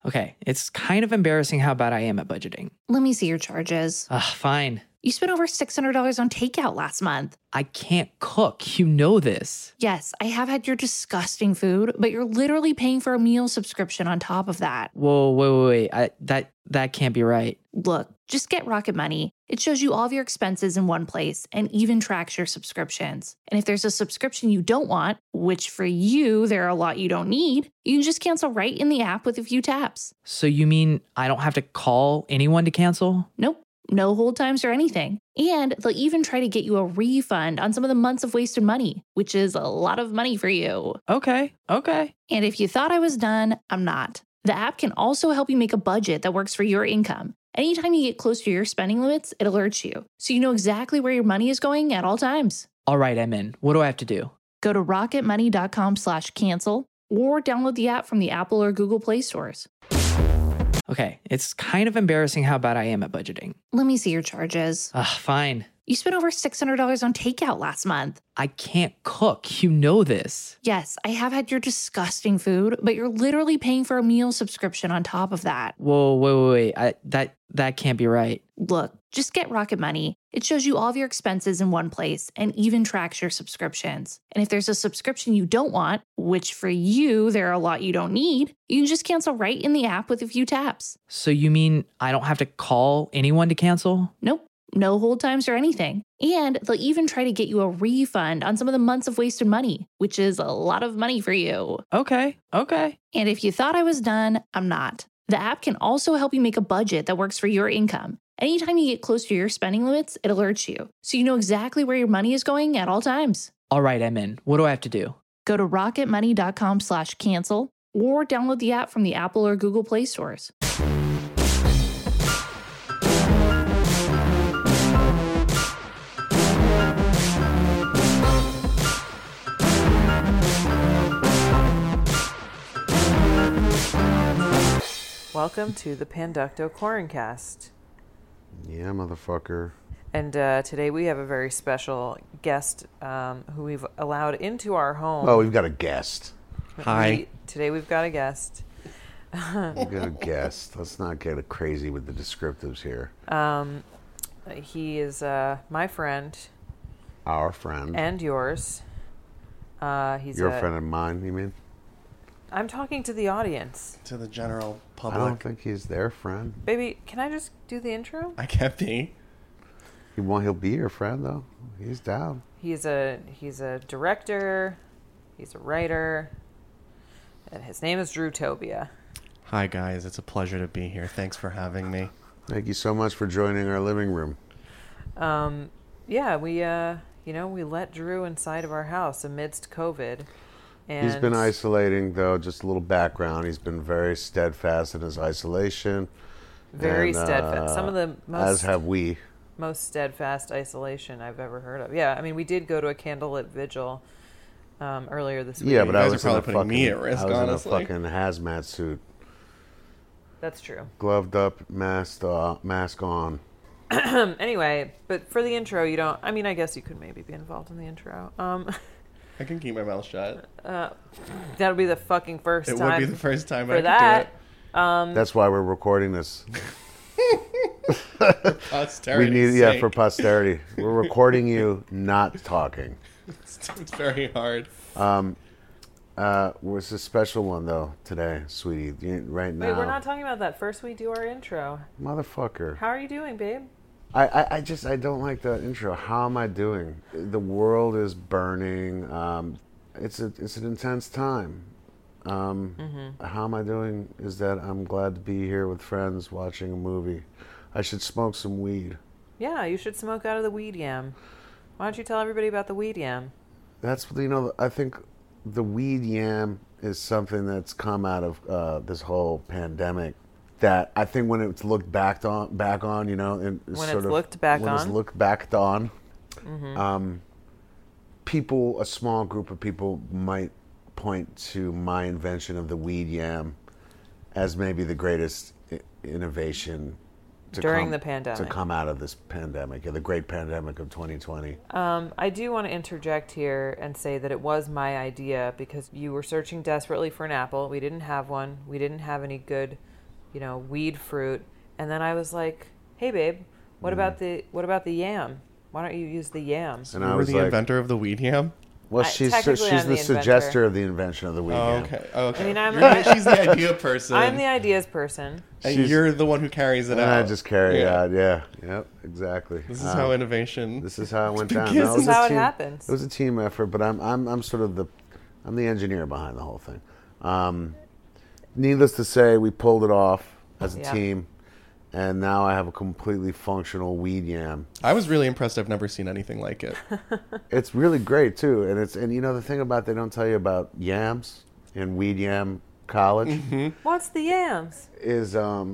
Okay, it's kind of embarrassing how bad I am at budgeting. Let me see your charges. Fine. You spent over $600 on takeout last month. I can't cook. You know this. Yes, I have had your disgusting food, but you're literally paying for a meal subscription on top of that. Whoa, wait. That can't be right. Look, just get Rocket Money. It shows you all of your expenses in one place and even tracks your subscriptions. And if there's a subscription you don't want, which for you, there are a lot you don't need, you can just cancel right in the app with a few taps. So you mean I don't have to call anyone to cancel? Nope. No hold times or anything. And they'll even try to get you a refund on some of the months of wasted money, which is a lot of money for you. Okay. And if you thought I was done, I'm not. The app can also help you make a budget that works for your income. Anytime you get close to your spending limits, it alerts you, so you know exactly where your money is going at all times. All right, I'm in. What do I have to do? Go to rocketmoney.com/cancel or download the app from the Apple or Google Play stores. Okay, it's kind of embarrassing how bad I am at budgeting. Let me see your charges. Fine. You spent over $600 on takeout last month. I can't cook. You know this. Yes, I have had your disgusting food, but you're literally paying for a meal subscription on top of that. Whoa, wait. That can't be right. Look, just get Rocket Money. It shows you all of your expenses in one place and even tracks your subscriptions. And if there's a subscription you don't want, which for you, there are a lot you don't need, you can just cancel right in the app with a few taps. So you mean I don't have to call anyone to cancel? Nope. No hold times or anything. And they'll even try to get you a refund on some of the months of wasted money, which is a lot of money for you. Okay. And if you thought I was done, I'm not. The app can also help you make a budget that works for your income. Anytime you get close to your spending limits, it alerts you, so you know exactly where your money is going at all times. All right, I'm in. What do I have to do? Go to rocketmoney.com/cancel or download the app from the Apple or Google Play stores. Welcome to the Panducto Corincast. Yeah, motherfucker. And today we have a very special guest who we've allowed into our home. Oh, we've got a guest. Hi. Today we've got a guest. We've got a guest. Let's not get crazy with the descriptives here. He is my friend. Our friend. And yours. He's Your friend and mine, you mean? I'm talking to the audience. To the general I public. don't think he's their friend. Baby, can I just do the intro? I can't be. He'll be your friend, though. He's down. He's a director. He's a writer. And his name is Drew Tobia. Hi, guys. It's a pleasure to be here. Thanks for having me. Thank you so much for joining our living room. Yeah, we let Drew inside of our house amidst COVID. And He's been isolating, though. Just a little background. He's been very steadfast in his isolation. Very and, steadfast. Some of the as have we. most steadfast isolation I've ever heard of. Yeah, I mean, we did go to a candlelit vigil earlier this week. Yeah, but You I guys was are in a probably putting me fucking, at risk, I was honestly. in a fucking hazmat suit. That's true. Gloved up, mask on. Anyway, but for the intro, you don't... I mean, I guess you could maybe be involved in the intro. I can keep my mouth shut. That'll be the fucking first It time. would be the first time for I could that. do That's why we're recording this. it. Posterity. We need, for posterity. We're recording you not talking. It's very hard. Was a special one though today, sweetie. Right now. Wait, we're not talking about that. First, we do our intro. Motherfucker. How are you doing, babe? I don't like the intro. How am I doing? The world is burning. It's an intense time. How am I doing? Is that I'm glad to be here with friends watching a movie. I should smoke some weed. Yeah, you should smoke out of the weed yam. Why don't you tell everybody about the weed yam? That's I think the weed yam is something that's come out of this whole pandemic. That I think when it's looked back on, you know, and when it's looked back on, people, a small group of people might point to my invention of the weed yam as maybe the greatest innovation during the pandemic, to come out of this pandemic, the great pandemic of 2020. I do want to interject here and say that it was my idea because you were searching desperately for an apple. We didn't have one. We didn't have any good weed fruit. And then I was like, hey, babe, what about the yam? Why don't you use the yam? And You I were was the like, inventor of the weed yam? well, technically, she's I'm the the inventor. suggester of the invention of the weed Oh, yam. okay. Okay. I mean, She's the idea person. I'm the ideas person. and she's- you're the one who carries it And out. I just carry it Yeah. out. Yeah. Yep. Exactly. This is how innovation. This is how it went down. begins. No, This is was a how it team- happens. It was a team effort, but I'm sort of I'm the engineer behind the whole thing. Needless to say, we pulled it off as a Yeah. team, and now I have a completely functional weed yam. I was really impressed. I've never seen anything like it. It's really great too, and the thing about they don't tell you about yams in Weed Yam College What's the yams? is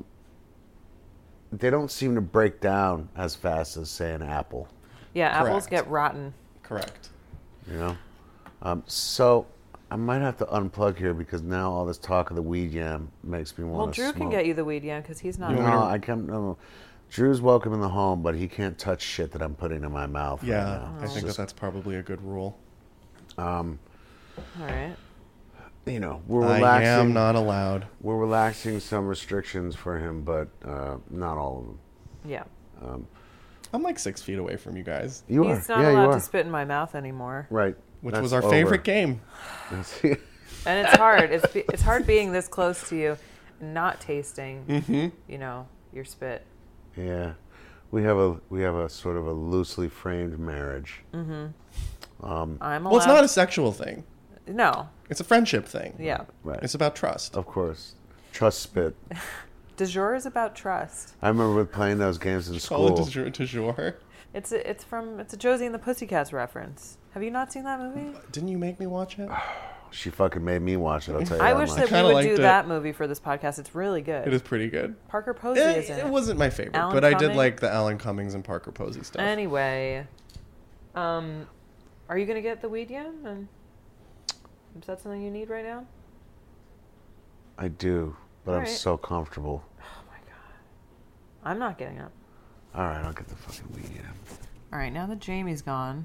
they don't seem to break down as fast as say an apple. Yeah, apples Correct. get rotten. Correct. You know, so I might have to unplug here because now all this talk of the weed yam makes me Well, want to Drew smoke. can get you the weed yam because he's not. No, I can't. No. Drew's welcome in the home, but he can't touch shit that I'm putting in my mouth. Yeah, right now. I think that's probably a good rule. All right. We're I relaxing. am not allowed. We're relaxing some restrictions for him, but not all of them. Yeah. I'm like 6 feet away from you guys, You He's are. not Yeah, you allowed are. to spit in my mouth anymore. Right. which That's was our over. favorite game. And it's hard. It's hard being this close to you and not tasting, your spit. Yeah, we have a sort of a loosely framed marriage. I'm allowed. Well, it's not a sexual thing. No. It's a friendship thing. Yeah. Right. It's about trust. Of course, trust spit. Du jour is about trust. I remember playing those games in Call school. it du jour. It's a Josie and the Pussycats reference. Have you not seen that movie? Didn't you make me watch it? She fucking made me watch it. I'll tell you I that wish much. that we kinda would liked do it. that movie for this podcast. It's really good. It is pretty good. Parker Posey is in It it. wasn't my favorite, Alan but I did Cumming? like the Alan Cummings and Parker Posey stuff. Anyway, are you gonna get the weed yam? And is that something you need right now? I do, but I'm Alright. so comfortable. Oh my god, I'm not getting up. All right, I'll get the fucking weed. Yeah. All right, now that Jamie's gone,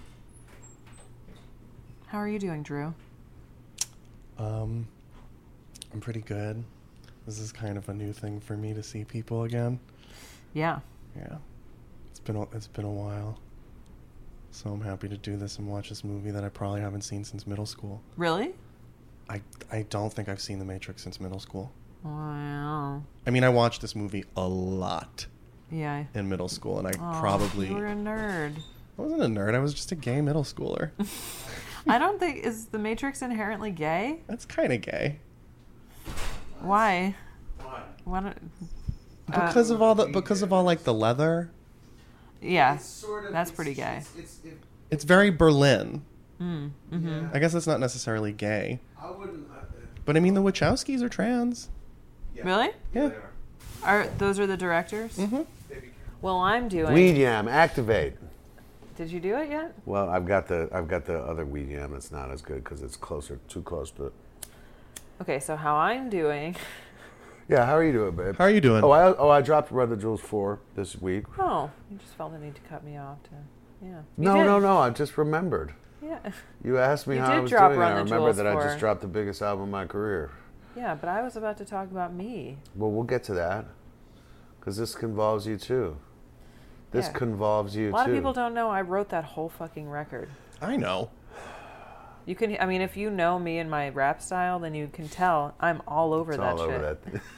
how are you doing, Drew? I'm pretty good. This is kind of a new thing for me to see people again. Yeah. Yeah, it's been a while. So I'm happy to do this and watch this movie that I probably haven't seen since middle school. Really? I don't think I've seen The Matrix since middle school. Wow. I mean, I watched this movie a lot Yeah. in middle school, and I Oh, probably... You were a nerd. I wasn't a nerd. I was just a gay middle schooler. I don't think is the Matrix inherently gay. That's kind of gay. Why? Why don't? Because of all like the leather. Yeah, that's pretty gay. It's very Berlin. Mm-hmm. I guess that's not necessarily gay. I wouldn't. But I mean, the Wachowskis are trans. Really? Yeah. Those are the directors? Mm-hmm. Well, I'm doing. Weed yam, activate. Did you do it yet? Well, I've got the other weed yam that's not as good because it's too close to. Okay, so how I'm doing. Yeah, how are you doing, babe? How are you doing? I dropped Brother Jules 4 this week. Oh, you just felt the need to cut me off to. Yeah. You No, did. I just remembered. Yeah. You asked me You how I did was drop doing. Run I the remember Jewels that I 4. just dropped the biggest album of my career. Yeah, but I was about to talk about me. Well, we'll get to that because this convolves you too. This Yeah. convolves you A too. lot of people don't know I wrote that whole fucking record. I know. You can, I mean, if you know me and my rap style, then you can tell I'm all over It's that all shit. over that. Thing.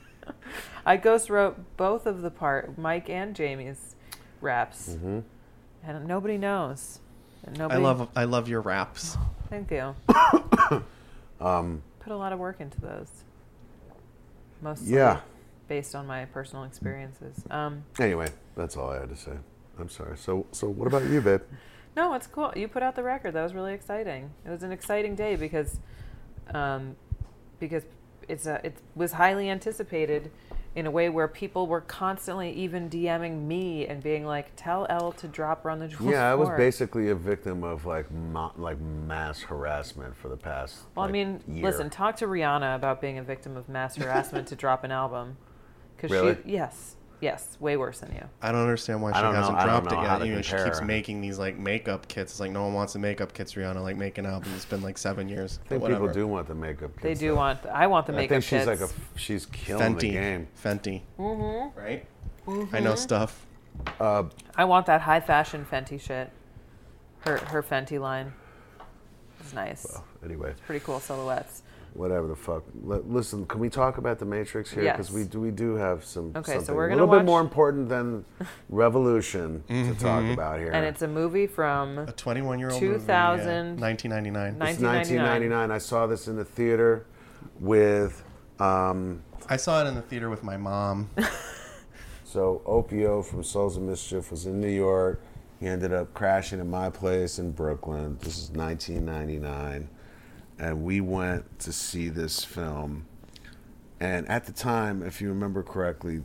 I ghost wrote both of the Mike and Jamie's raps, Mm-hmm. and nobody knows. And nobody, I love your raps. Thank you. Put a lot of work into those. Mostly Yeah. based on my personal experiences. Anyway, that's all I had to say. I'm sorry. So what about you, babe? No, it's cool. You put out the record. That was really exciting. It was an exciting day because it was highly anticipated in a way where people were constantly even DMing me and being like, "Tell Elle to drop Run the Jewels." Yeah, I was 4." basically a victim of like mass harassment for the past. Well, like, I mean, year. listen, talk to Rihanna about being a victim of mass harassment to drop an album. Really? Yes. Yes, way worse than you. I don't understand why she I don't know- hasn't I don't dropped know it how yet. to You know, she compare keeps her. making these like makeup kits. It's like no one wants the makeup kits, Rihanna. Like make an album. It's been like 7 years. I think Whatever. people do want the makeup. They kits, do though. want. I want the I makeup think she's kits. she's killing the game. Fenty. Mm-hmm. Right? I know stuff. I want that high fashion Fenty shit. Her Fenty line is nice. Well, anyway, Pretty cool silhouettes. whatever the fuck. Listen, can we talk about the Matrix here? Because Yes. we do have some. Okay, so something we're a gonna little bit watch- more important than Revolution to talk about here. And it's a movie from A 21-year-old 2000 movie, 1999. It's 1999. 1999. I saw this in the theater with. I saw it in the theater with my mom. So Opio from Souls of Mischief was in New York. He ended up crashing at my place in Brooklyn. This is 1999. And we went to see this film. And at the time, if you remember correctly,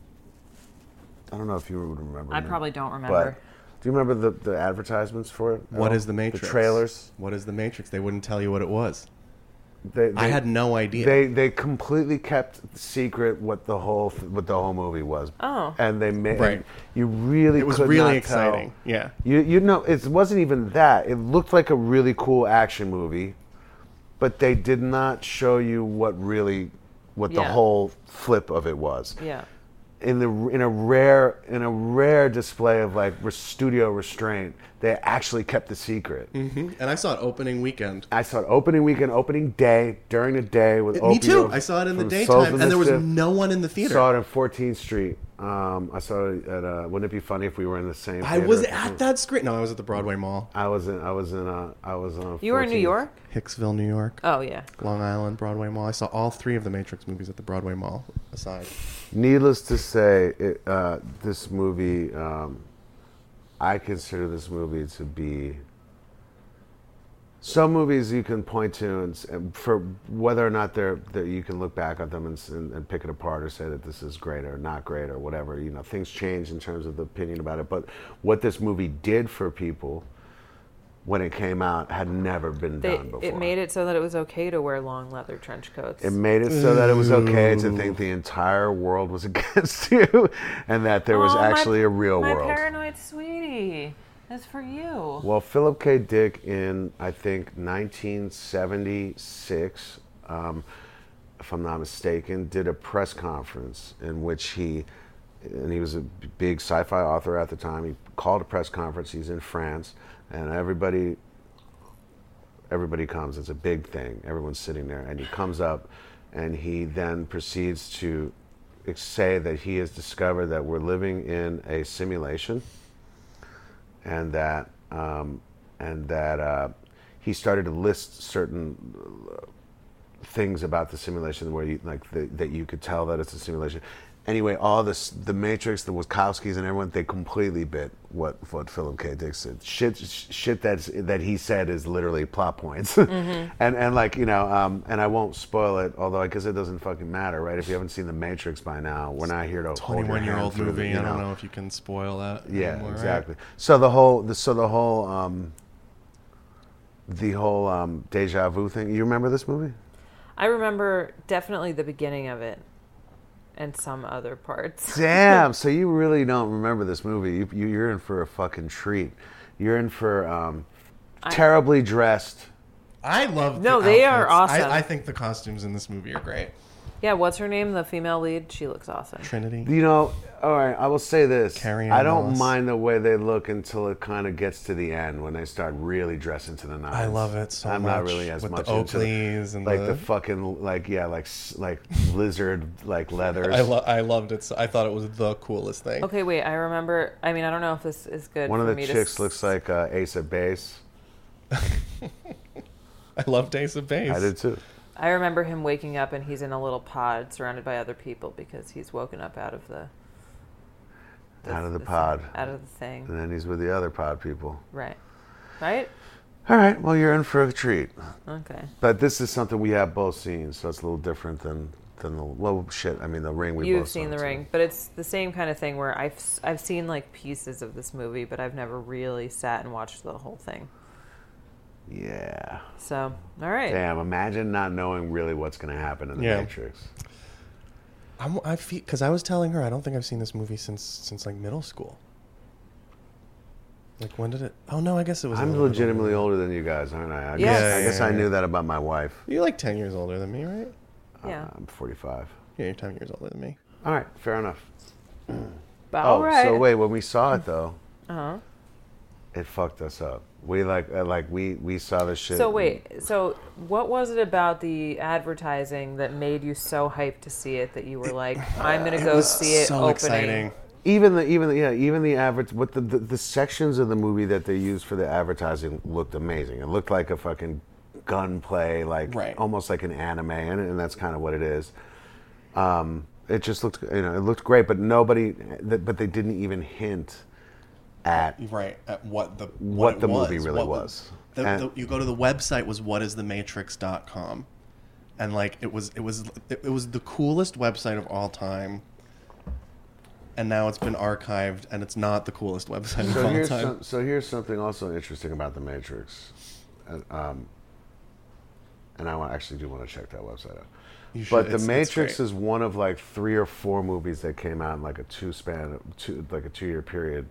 I don't know if you would remember. I me, probably don't But remember. do you remember the advertisements for it? What Al? is the Matrix? The trailers. What is the Matrix? They wouldn't tell you what it was. They, I had no idea. They completely kept secret what the whole movie was. Oh. And they made Right. you really It was could really not exciting. tell. Yeah. You know it wasn't even that. It looked like a really cool action movie, but they did not show you what the Yeah. whole flip of it was. Yeah. In a rare display of like studio restraint, they actually kept the secret. And I saw it opening weekend. I saw it opening weekend, opening day, during the day with Me too. Opio I saw it in the from Souls daytime, of and there was Mischief. no one in the theater. Saw it on 14th Street. I saw it at. Wouldn't it be funny if we were in the same? I theater? was at that screen. No, I was at the Broadway Mall, I was on. You were in New 14th. York? Hicksville, New York, Oh, yeah. Long Island, Broadway Mall. I saw all 3 of the Matrix movies at the Broadway Mall. Aside, Needless to say, this movie. I consider this movie to be. Some movies you can point to, and for whether or not that you can look back at them and pick it apart or say that this is great or not great or whatever. You know, things change in terms of the opinion about it. But what this movie did for people when it came out had never been done before. It made it so that it was okay to wear long leather trench coats. It made it so that it was okay to think the entire world was against you, and that there was actually a real world. My paranoid sweetie is for you. Well, Philip K. Dick in, I think, 1976, if I'm not mistaken, did a press conference in which he was a big sci-fi author at the time. He called a press conference. He's in France, and everybody comes. It's a big thing. Everyone's sitting there, and he comes up, and he then proceeds to say that he has discovered that we're living in a simulation, and that he started to list certain things about the simulation where you that you could tell that it's a simulation. Anyway, all this, the Matrix, the Wachowskis, and everyone, they completely bit what Philip K. Dick said. Shit that he said is literally plot points, and like and I won't spoil it, although I guess it doesn't fucking matter, right? If you haven't seen the Matrix by now, we're not here to hold your hand 21-year-old through movie. the, I don't know if you can spoil that. Yeah, anymore, right? exactly. So the whole deja vu thing. You remember this movie? I remember definitely the beginning of it and some other parts. Damn. So you really don't remember this movie? You're in for a fucking treat. You're in for terribly dressed. I love. No, the they are outfits. awesome. I think the costumes in this movie are great. Yeah, what's her name? The female lead? She looks awesome. Trinity. You know, all right, I will say this. Carrie Ann I don't Moss. mind the way they look until it kind of gets to the end when they start really dressing to the nines. I love it so I'm much. not really as with much the into Oakleys and like the fucking like lizard like leathers. I loved it. So I thought it was the coolest thing. Okay, wait, I remember. I mean, I don't know if this is good One for of the me chicks to looks like Ace of Base. I loved Ace of Base. I did too. I remember him waking up and he's in a little pod surrounded by other people because he's woken up out of the Out of the pod. out of the thing. And then he's with the other pod people. Right. Right? All right, well, you're in for a treat. Okay. But this is something we have both seen, so it's a little different than the, well, shit, I mean, The Ring we both You've saw, seen The too. Ring, but it's the same kind of thing where I've seen like pieces of this movie, but I've never really sat and watched the whole thing. Yeah. So, all right. Damn, imagine not knowing really what's going to happen in The Yeah. Matrix. I feel, because I was telling her I don't think I've seen this movie since like middle school. Like when did it? Oh no, I guess it was. I'm legitimately older than you guys, aren't I? I Yes. guess, I guess I knew that about my wife. You're like 10 years older than me, right? Yeah. I'm 45. Yeah, you're 10 years older than me. All right, fair enough. But all right. So wait, when we saw it though, Uh-huh. it fucked us up. We we saw this shit. So wait, so what was it about the advertising that made you so hyped to see it that you were like, I'm gonna go see it so opening? exciting. Even the what the sections of the movie that they used for the advertising looked amazing. It looked like a fucking gunplay, like Right. almost like an anime, and that's kind of what it is. It just looked, it looked great, but but they didn't even hint at Right, at what the movie really was. You go to the website was whatisthematrix.com, and like it was the coolest website of all time. And now it's been archived, and it's not the coolest website of all time. So here's something also interesting about The Matrix, and I actually do want to check that website out. You should. But The It's Matrix great. is one of like 3 or 4 movies that came out in like a 2-year period,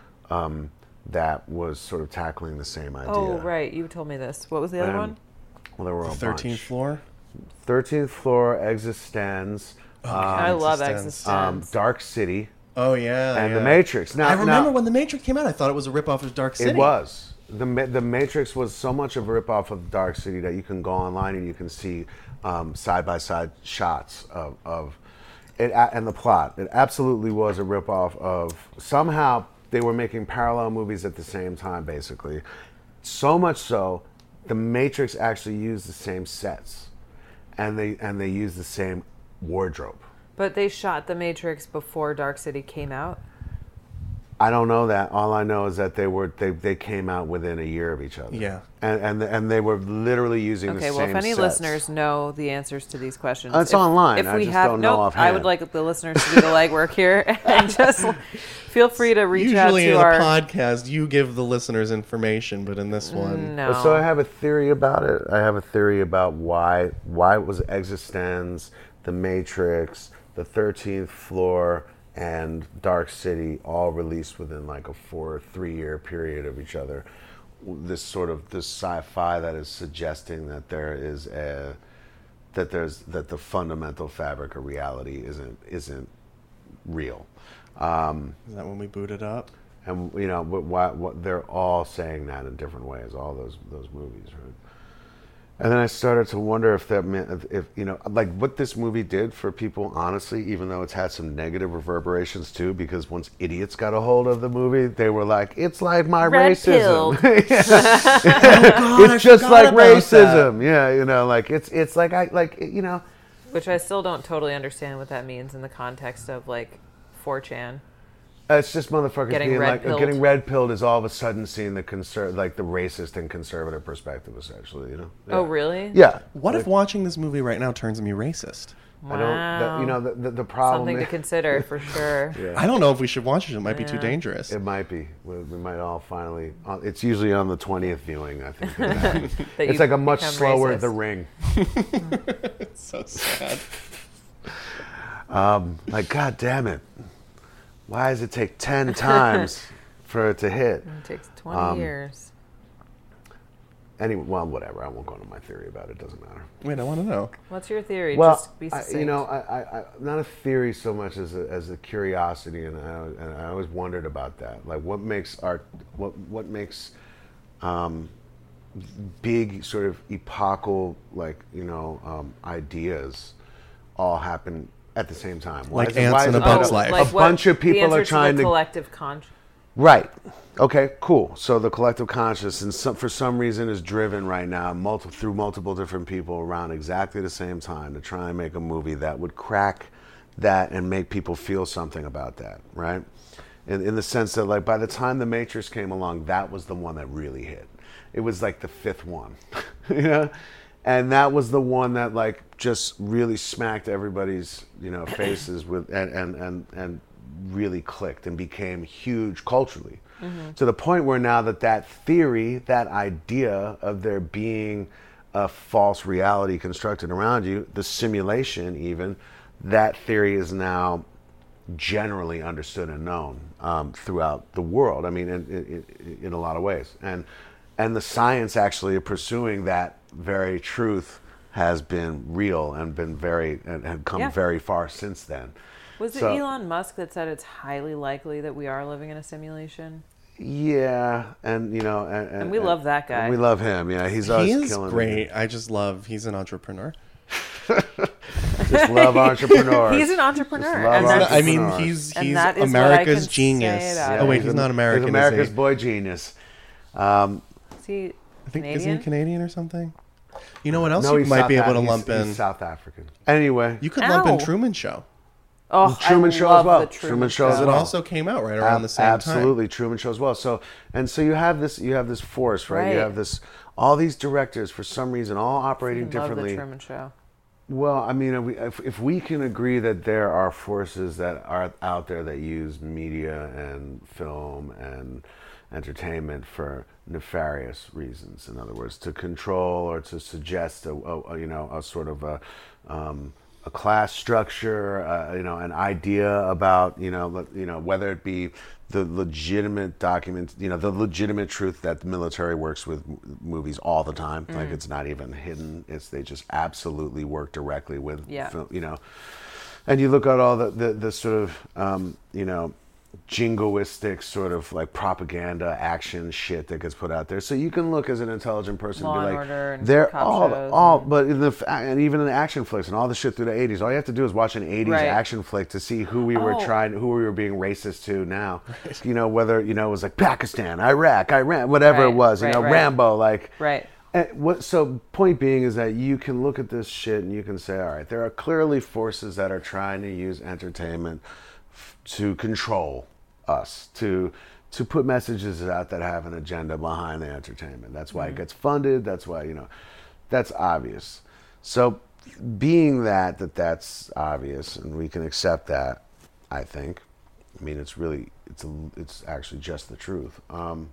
that was sort of tackling the same idea. Oh, right. You told me this. What was the other one? Well, there were a 13th bunch. floor. 13th Floor, Existenz, I love Existence. Existence. Dark City, Oh yeah, and yeah. The Matrix. Now, I remember now, when The Matrix came out. I thought it was a ripoff of Dark City. It was. The Matrix was so much of a ripoff of Dark City that you can go online and you can see side-by-side shots of it and the plot. It absolutely was a ripoff of... Somehow, they were making parallel movies at the same time, basically. So much so, The Matrix actually used the same sets. And they used the same wardrobe. But they shot The Matrix before Dark City came out. I don't know that. All I know is that they came out within a year of each other. Yeah. And they were literally using the same Okay, well, if any sets. listeners know the answers to these questions, It's online. I just don't know nope, offhand. I would like the listeners to do the legwork here and just feel free to reach out Usually to in our. a podcast, you give the listeners information, but in this one, No. So I have a theory about it. I have a theory about why it was Existenz, The Matrix, The 13th Floor, and Dark City all released within like a 3-year period of each other. This sci-fi that is suggesting that that the fundamental fabric of reality isn't real. is that when we booted up? And what they're all saying that in different ways, all those movies, right? And then I started to wonder if that meant, like what this movie did for people, honestly, even though it's had some negative reverberations too, because once idiots got a hold of the movie, they were like, it's like my Red racism. God, It's just like racism. Yeah, like it's like Which I still don't totally understand what that means in the context of like 4chan. it's just motherfuckers Getting being like, red-pilled. getting red pilled is all of a sudden seeing the the racist and conservative perspective, essentially, Yeah. Oh, really? Yeah. What if watching this movie right now turns me racist? I don't. The problem. Something to consider for sure. I don't know if we should watch it. It might be too dangerous. It might be. We might all finally. It's usually on the 20th viewing, I think. That It's you like a much become slower racist. The Ring. It's so sad. Like, God damn it! Why does it take 10 times for it to hit? It takes 20 years. Anyway, well, whatever. I won't go into my theory about it. Doesn't matter. Wait, I want to know. What's your theory? Well, Just be succinct. I not a theory so much as a curiosity, and I always wondered about that. Like, what makes art? What makes big sort of epochal ideas all happen at the same time? Why Like is it- ants why in is a it bug's that life. Like a bunch of people the answer are trying to the to collective conscious. Right. Okay, cool. So the collective conscious, and for some reason, is driven right now through multiple different people around exactly the same time to try and make a movie that would crack that and make people feel something about that, right? In the sense that, like, by the time The Matrix came along, that was the one that really hit. It was like the 5th one, and that was the one that like just really smacked everybody's faces with and really clicked and became huge culturally. To the point where now that theory, that idea of there being a false reality constructed around you, the simulation even, that theory is now generally understood and known throughout the world. I mean, in a lot of ways, and the science actually of pursuing that very truth has been real and been and come very far since then. Was it Elon Musk that said it's highly likely that we are living in a simulation? Yeah, and and we love that guy. We love him. Yeah, he's always killing great. it. He's an entrepreneur. Just love entrepreneurs. He's an entrepreneur. I mean, he's America's genius. Yeah, oh wait, he's not American. He's America's boy genius. Is he is he Canadian or something? You know what else No, you might South be able to lump in? He's South African. Anyway, You could lump in Truman Show. Oh, Truman I Show love as well. The Truman Show as Because it well. also came out right around the same Absolutely, time. Truman Show as well. So you have this force, right? You have all these directors for some reason all operating differently. Love the Truman Show. Well, I mean, if we can agree that there are forces that are out there that use media and film and entertainment for nefarious reasons, in other words, to control or to suggest a sort of a class structure, an idea about whether it be the legitimate document, the legitimate truth that the military works with movies all the time. Like it's not even hidden. They just absolutely work directly with, and you look at all the sort of, jingoistic sort of like propaganda action shit that gets put out there. So you can look as an intelligent person Law and be and like, Order and they're cop all, shows but and even in the action flicks and all the shit through the 80s, all you have to do is watch an 80s action flick to see who we were being racist to now. Whether, it was like Pakistan, Iraq, Iran, whatever it was, Rambo, like. Right. So point being is that you can look at this shit and you can say, all right, there are clearly forces that are trying to use entertainment to control us, to put messages out that have an agenda behind the entertainment. That's why it gets funded. That's why, that's obvious. So being that's obvious and we can accept that, I think, I mean, it's actually just the truth.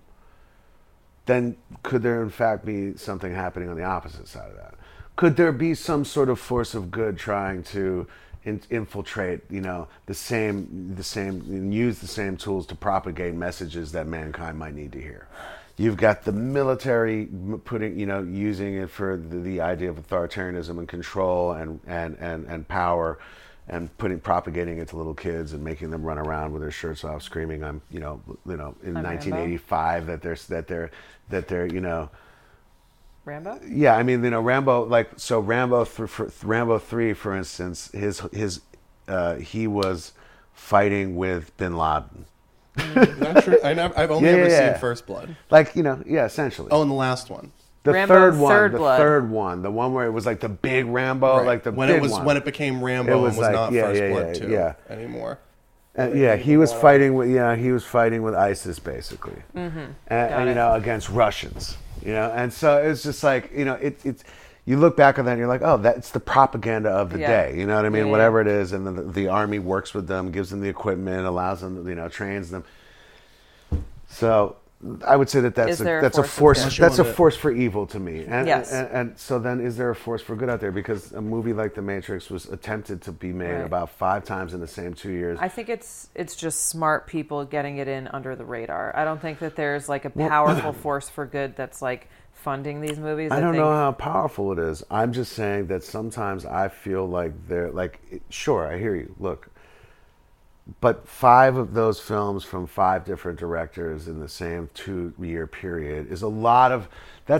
Then could there in fact be something happening on the opposite side of that? Could there be some sort of force of good trying to infiltrate, the same, and use the same tools to propagate messages that mankind might need to hear? You've got the military putting, using it for the idea of authoritarianism and control and power, and propagating it to little kids and making them run around with their shirts off, screaming, "I'm," in 1985 that they're. Rambo? Yeah, I mean, Rambo, Rambo 3, for instance, he was fighting with Bin Laden. Not true. I've only ever seen First Blood. Essentially. Oh, and the last one. The Rambo third one, the one where it was like the big Rambo, like the when big it was one. When it became Rambo, it was not First Blood 2 anymore. He was fighting with ISIS basically, and against Russians. And so it's just like, it's you look back on that and you're like, oh, that's the propaganda of the day. You know what I mean? Whatever it is. And the army works with them, gives them the equipment, allows them, trains them. So I would say that's a force. That's a force for evil to me. And, and so then is there a force for good out there? Because a movie like The Matrix was attempted to be made about 5 times in the same 2 years. I think it's just smart people getting it in under the radar. I don't think that there's like a powerful force for good that's like funding these movies. I don't know how powerful it is. I'm just saying that sometimes I feel like they're like, sure, I hear you. Look. But 5 of those films from 5 different directors in the same 2-year period is a lot of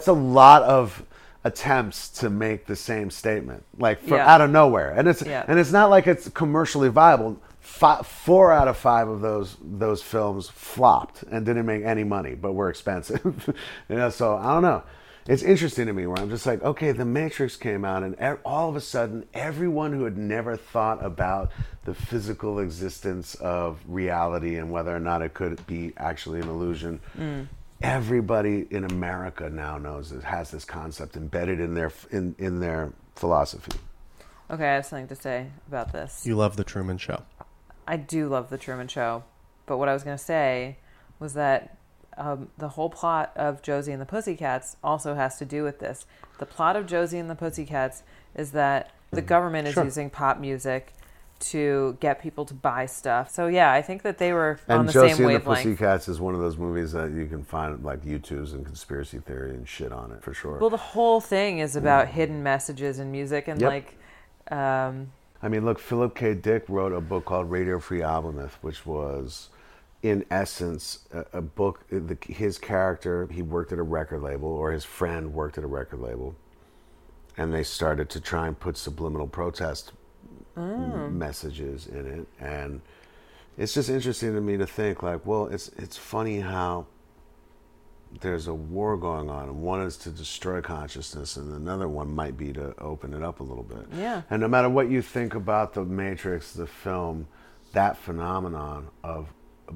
attempts to make the same statement, like out of nowhere. And it's not like it's commercially viable. 4 out of 5 of those films flopped and didn't make any money, but were expensive. So I don't know. It's interesting to me where I'm just like, okay, The Matrix came out and all of a sudden everyone who had never thought about the physical existence of reality and whether or not it could be actually an illusion, everybody in America now knows it has this concept embedded in their philosophy. Okay, I have something to say about this. You love The Truman Show. I do love The Truman Show, but what I was going to say was that the whole plot of Josie and the Pussycats also has to do with this. The plot of Josie and the Pussycats is that the government is using pop music to get people to buy stuff. So yeah, I think that they were on And the Josie same and the wavelength. Pussycats is one of those movies that you can find like YouTubes and conspiracy theory and shit on it for sure. Well, the whole thing is about hidden messages in music and Yep. like, I mean, look, Philip K. Dick wrote a book called Radio Free Albemuth, which was, in essence, a book. His character, he worked at a record label, or his friend worked at a record label, and they started to try and put subliminal protest messages in it. And it's just interesting to me to think, like, well, it's funny how there's a war going on, and one is to destroy consciousness, and another one might be to open it up a little bit. Yeah. And no matter what you think about the Matrix, the film, that phenomenon of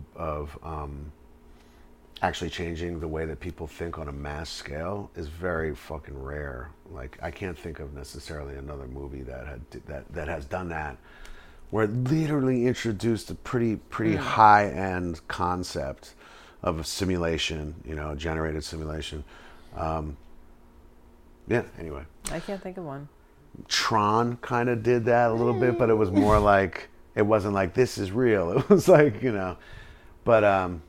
actually changing the way that people think on a mass scale is very fucking rare. Like, I can't think of necessarily another movie that has done that, where it literally introduced a pretty high-end concept of a simulation, generated simulation. Yeah, anyway. I can't think of one. Tron kind of did that a little bit, but it was more like, it wasn't like, this is real. It was like, but,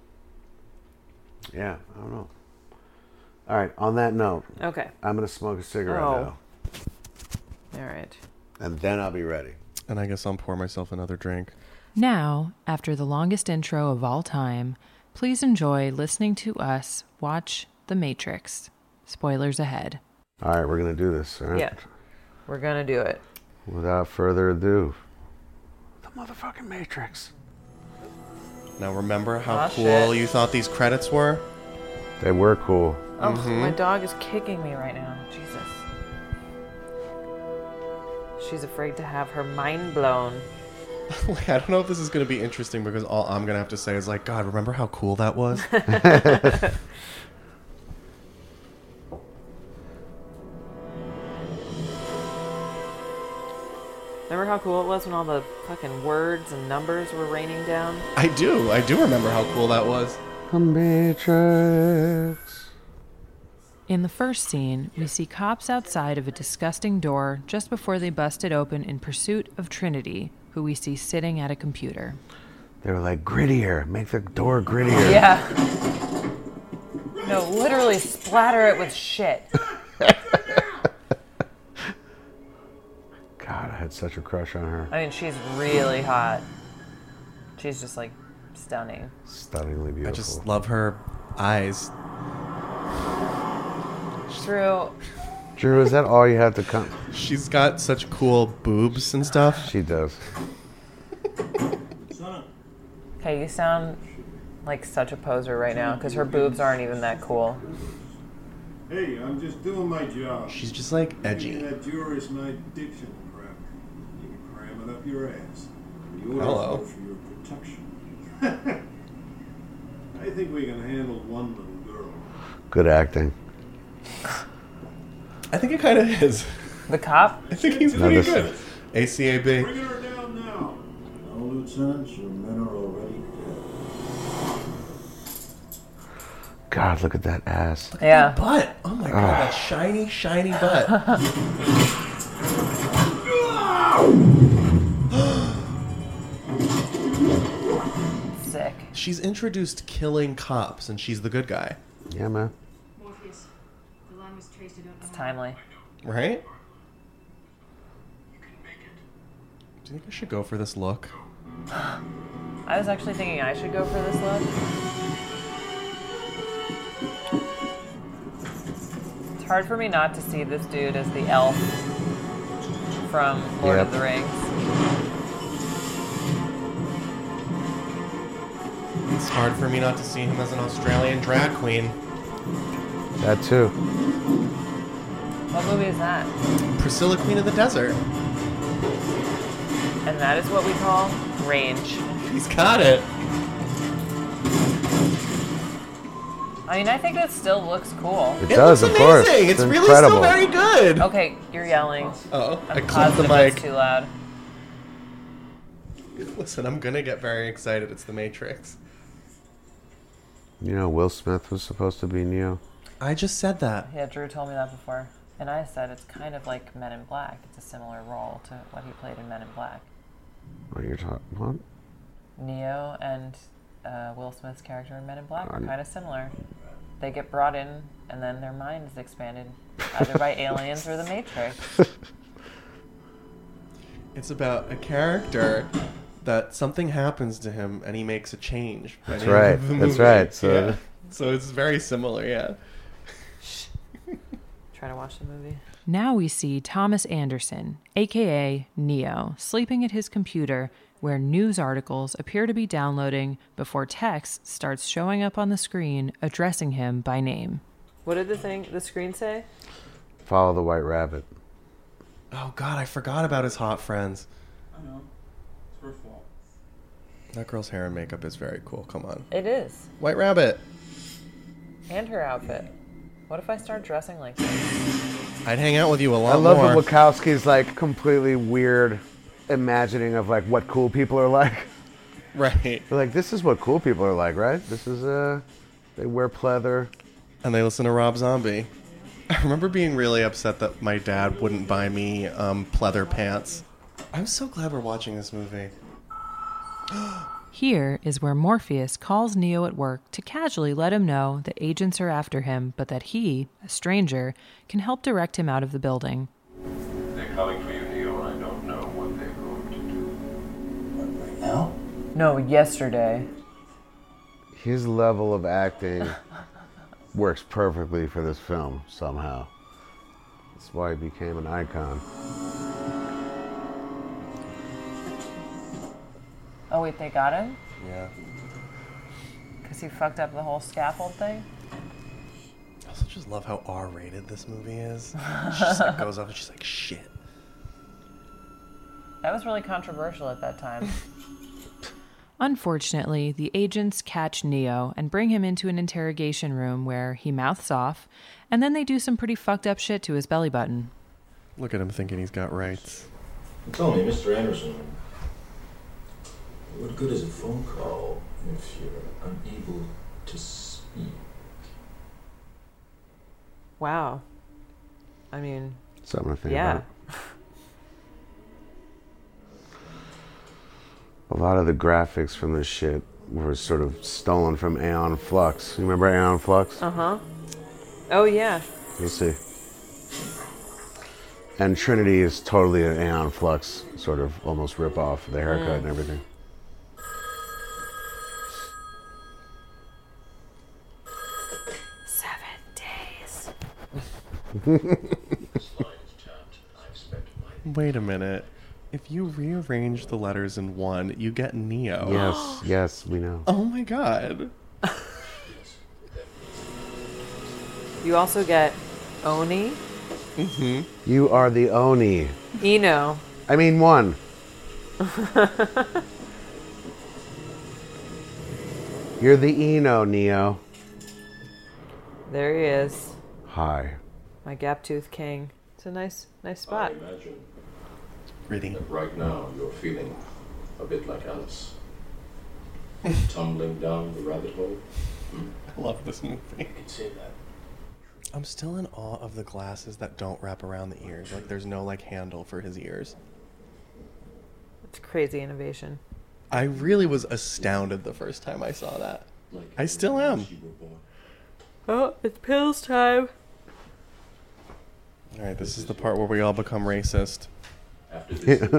yeah, I don't know. All right, on that note, Okay. I'm going to smoke a cigarette Oh. All right. now, and then I'll be ready. And I guess I'll pour myself another drink. Now, after the longest intro of all time, please enjoy listening to us watch The Matrix. Spoilers ahead. All right, we're going to do this, all right? Yeah. We're going to do it. Without further ado, the motherfucking Matrix. Now remember how Oh, cool shit. you thought these credits were? They were cool. Oh, my dog is kicking me right now. Jesus. She's afraid to have her mind blown. Like, I don't know if this is going to be interesting because all I'm going to have to say is like, God, remember how cool that was? Remember how cool it was when all the fucking words and numbers were raining down? I do remember how cool that was. The Matrix. In the first scene, we see cops outside of a disgusting door just before they bust it open in pursuit of Trinity, who we see sitting at a computer. They were like, grittier, make the door grittier. Yeah. No, literally splatter it with shit. God, I had such a crush on her. I mean, she's really hot. She's just like stunning. Stunningly beautiful. I just love her eyes. True. Drew, is that all you had to come? She's got such cool boobs and stuff. She does. Okay, you sound like such a poser right now because her boobs aren't even that cool. Hey, I'm just doing my job. She's just like edgy. That Juris Night diction crap. You can cram it up your ass. You Hello. for your protection. I think we can handle one little girl. Good acting. I think it kind of is. The cop? I think he's No, pretty this- good. ACAB. Bring her down now. No, Lieutenant, your men are already dead. God, look at that ass. Yeah. Butt. Oh my god, that shiny, shiny butt. Sick. She's introduced killing cops, and she's the good guy, Yeah, man. Morpheus, the line was traced. I don't know. It's timely. right? Do you think I should go for this look? I was actually thinking I should go for this look. It's hard for me not to see this dude as the elf from Lord of Yep. the Rings. It's hard for me not to see him as an Australian drag queen. That too. What movie is that? Priscilla, Queen of the Desert. And that is what we call range. He's got it. I mean, I think it still looks cool. It It does, looks of course. amazing. It's really incredible. still very good. Okay, you're yelling. Oh, I I'm clipped the positive that's mic. too loud. Listen, I'm gonna get very excited. It's The Matrix. You know, Will Smith was supposed to be Neo. I just said that. Yeah, Drew told me that before. And I said it's kind of like Men in Black. It's a similar role to what he played in Men in Black. What you're talking? What? Neo and Will Smith's character in Men in Black are Um, kind of similar. They get brought in, and then their mind is expanded either by aliens or the Matrix. It's about a character that something happens to him and he makes a change. by That's the end right. of the That's movie. right. So Yeah. So it's very similar, yeah. Trying to watch the movie. Now we see Thomas Anderson, aka Neo, sleeping at his computer where news articles appear to be downloading before text starts showing up on the screen addressing him by name. What did the screen say? follow the White Rabbit. Oh God, I forgot about his hot friends. I know. It's her fault. That girl's hair and makeup is very cool. Come on. It is. White Rabbit. And her outfit. What if I start dressing like this? I'd hang out with you a lot I love more. what Wachowski's like completely weird imagining of like what cool people are like. Right. They're like, this is what cool people are like, right? This is they wear pleather. And they listen to Rob Zombie. I remember being really upset that my dad wouldn't buy me pleather pants. I'm so glad we're watching this movie. Here is where Morpheus calls Neo at work to casually let him know that agents are after him, but that he, a stranger, can help direct him out of the building. They're coming for you, Neo, and I don't know what they're going to do. What, right now? No, yesterday. His level of acting works perfectly for this film somehow. That's why he became an icon. Oh wait, they got him? Yeah. Because he fucked up the whole scaffold thing? I also just love how R-rated this movie is. She just like goes off and she's like, shit. That was really controversial at that time. Unfortunately, the agents catch Neo and bring him into an interrogation room where he mouths off, and then they do some pretty fucked up shit to his belly button. Look at him thinking he's got rights. Tell me, Mr. Anderson, what good is a phone call if you're unable to speak? Wow. I mean, Something to think yeah. about. A lot of the graphics from this shit were sort of stolen from Aeon Flux. You remember Aeon Flux? Uh-huh. Oh, yeah. You'll see. And Trinity is totally an Aeon Flux sort of almost rip off the haircut and everything. Wait a minute. If you rearrange the letters in one, you get Neo. Yes, yes, we know. Oh my God. You also get Oni. Mm-hmm. You are the Oni. Eno. I mean, one. You're the Eno, Neo. There he is. Hi. My gap tooth king. It's a nice spot. I imagine Pretty. that right now you're feeling a bit like Alice. Tumbling down the rabbit hole. I love this movie. You can say that. I'm still in awe of the glasses that don't wrap around the ears. Like there's no like handle for his ears. It's crazy innovation. I really was astounded the first time I saw that. I still am. You were born. Oh, it's pills time. All right, this is the part where we all become racist. After this, you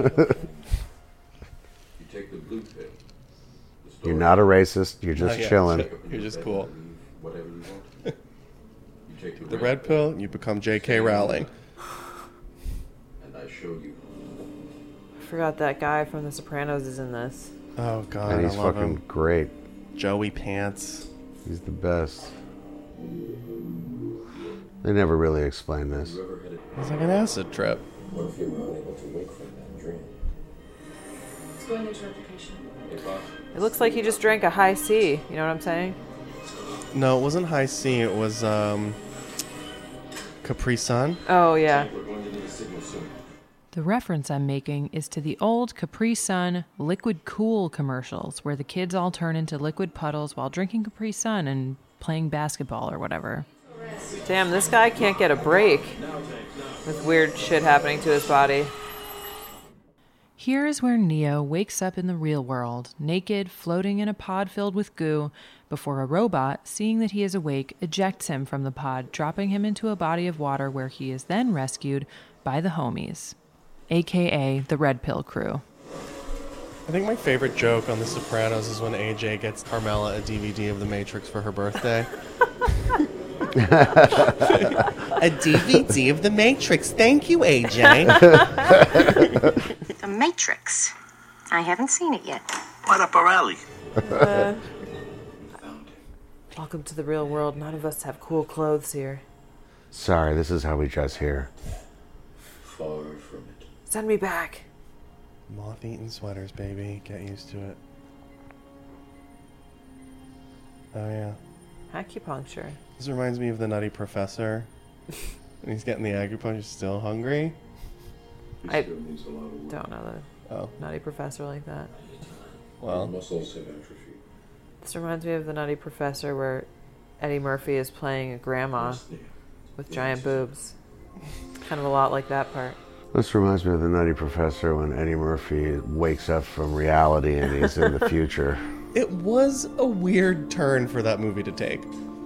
take the blue pill. The story- You're not a racist. You're just Not yet. chilling. Wake up in You're your just bed cool. and believe whatever you want. You take The red pill, you become J.K. Rowling. and I show you. I forgot that guy from The Sopranos is in this. Oh God, And he's I love fucking him. great. Joey Pants. He's the best. They never really explain this. You ever had a It's like an acid trip. What if you were unable to wake from that dream? It's going into replication. It looks like he just drank a high C. You know what I'm saying? No, it wasn't High C. It was Capri Sun. Oh, yeah. We're going to need a signal soon. The reference I'm making is to the old Capri Sun Liquid Cool commercials where the kids all turn into liquid puddles while drinking Capri Sun and playing basketball or whatever. Damn, this guy can't get a break with weird shit happening to his body. Here is where Neo wakes up in the real world, naked, floating in a pod filled with goo, before a robot, seeing that he is awake, ejects him from the pod, dropping him into a body of water where he is then rescued by the homies, aka the Red Pill crew. I think my favorite joke on The Sopranos is when AJ gets Carmela a DVD of The Matrix for her birthday. A DVD of The Matrix. Thank you, AJ. The Matrix. I haven't seen it yet. Right up our alley. Welcome to the real world. None of us have cool clothes here. Sorry, this is how we dress here. Far from it. Send me back. Moth-eaten sweaters, baby. Get used to it. Oh, yeah. Acupuncture. This reminds me of the Nutty Professor. And he's getting the acupuncture, still hungry. I don't know the Nutty Professor like that. Well, muscles have atrophied. This reminds me of the Nutty Professor where Eddie Murphy is playing a grandma with giant boobs. Kind of a lot like that part. This reminds me of the Nutty Professor when Eddie Murphy wakes up from reality and he's in the future. it was a weird turn for that movie to take.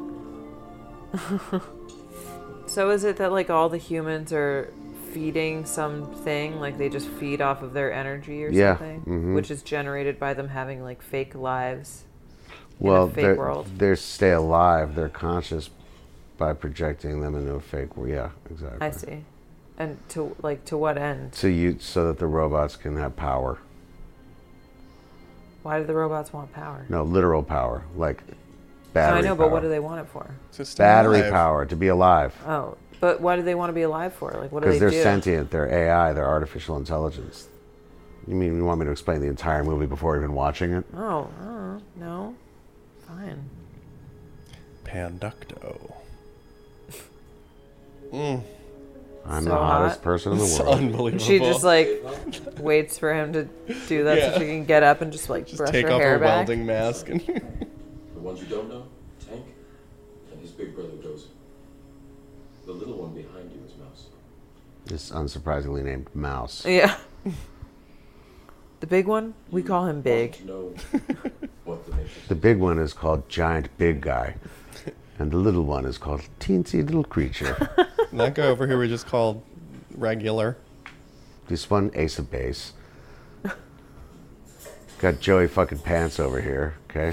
So is it that like all the humans are feeding something, like they just feed off of their energy or something, which is generated by them having like fake lives in a fake world? They stay alive. They're conscious by projecting them into a fake world. Yeah, exactly. I see. And to what end? So that the robots can have power. Why do the robots want power? No, literal power, like battery. I know, power. but what do they want it for? Battery power, to be alive. Oh, but why do they want to be alive for? Like, what do Because they do? they're sentient, they're AI, they're artificial intelligence. You mean you want me to explain the entire movie before even watching it? Oh, no. Fine. Panducto. I'm the hottest person in the world. Unbelievable. She just like waits for him to do that so she can get up and just brush take her off hair her back. welding mask. And The ones you don't know, Tank and his big brother Joseph. The little one behind you is Mouse. It's unsurprisingly named Mouse. Yeah. The big one, we call him Big. Know what the Matrix The big one is called Giant Big Guy. And the little one is called Teensy Little Creature. that guy over here we just called regular. This one, Ace of Base. Got Joey fucking Pants over here, okay?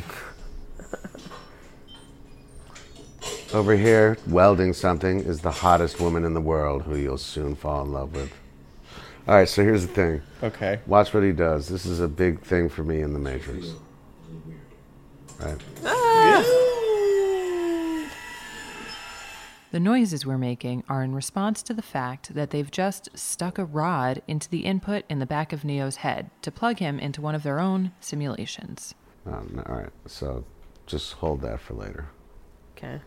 Over here, welding something, is the hottest woman in the world who you'll soon fall in love with. All right, so here's the thing. Okay. Watch what he does. This is a big thing for me in The Matrix. Right? The noises we're making are in response to the fact that they've just stuck a rod into the input in the back of Neo's head to plug him into one of their own simulations. All right, so just hold that for later. Okay.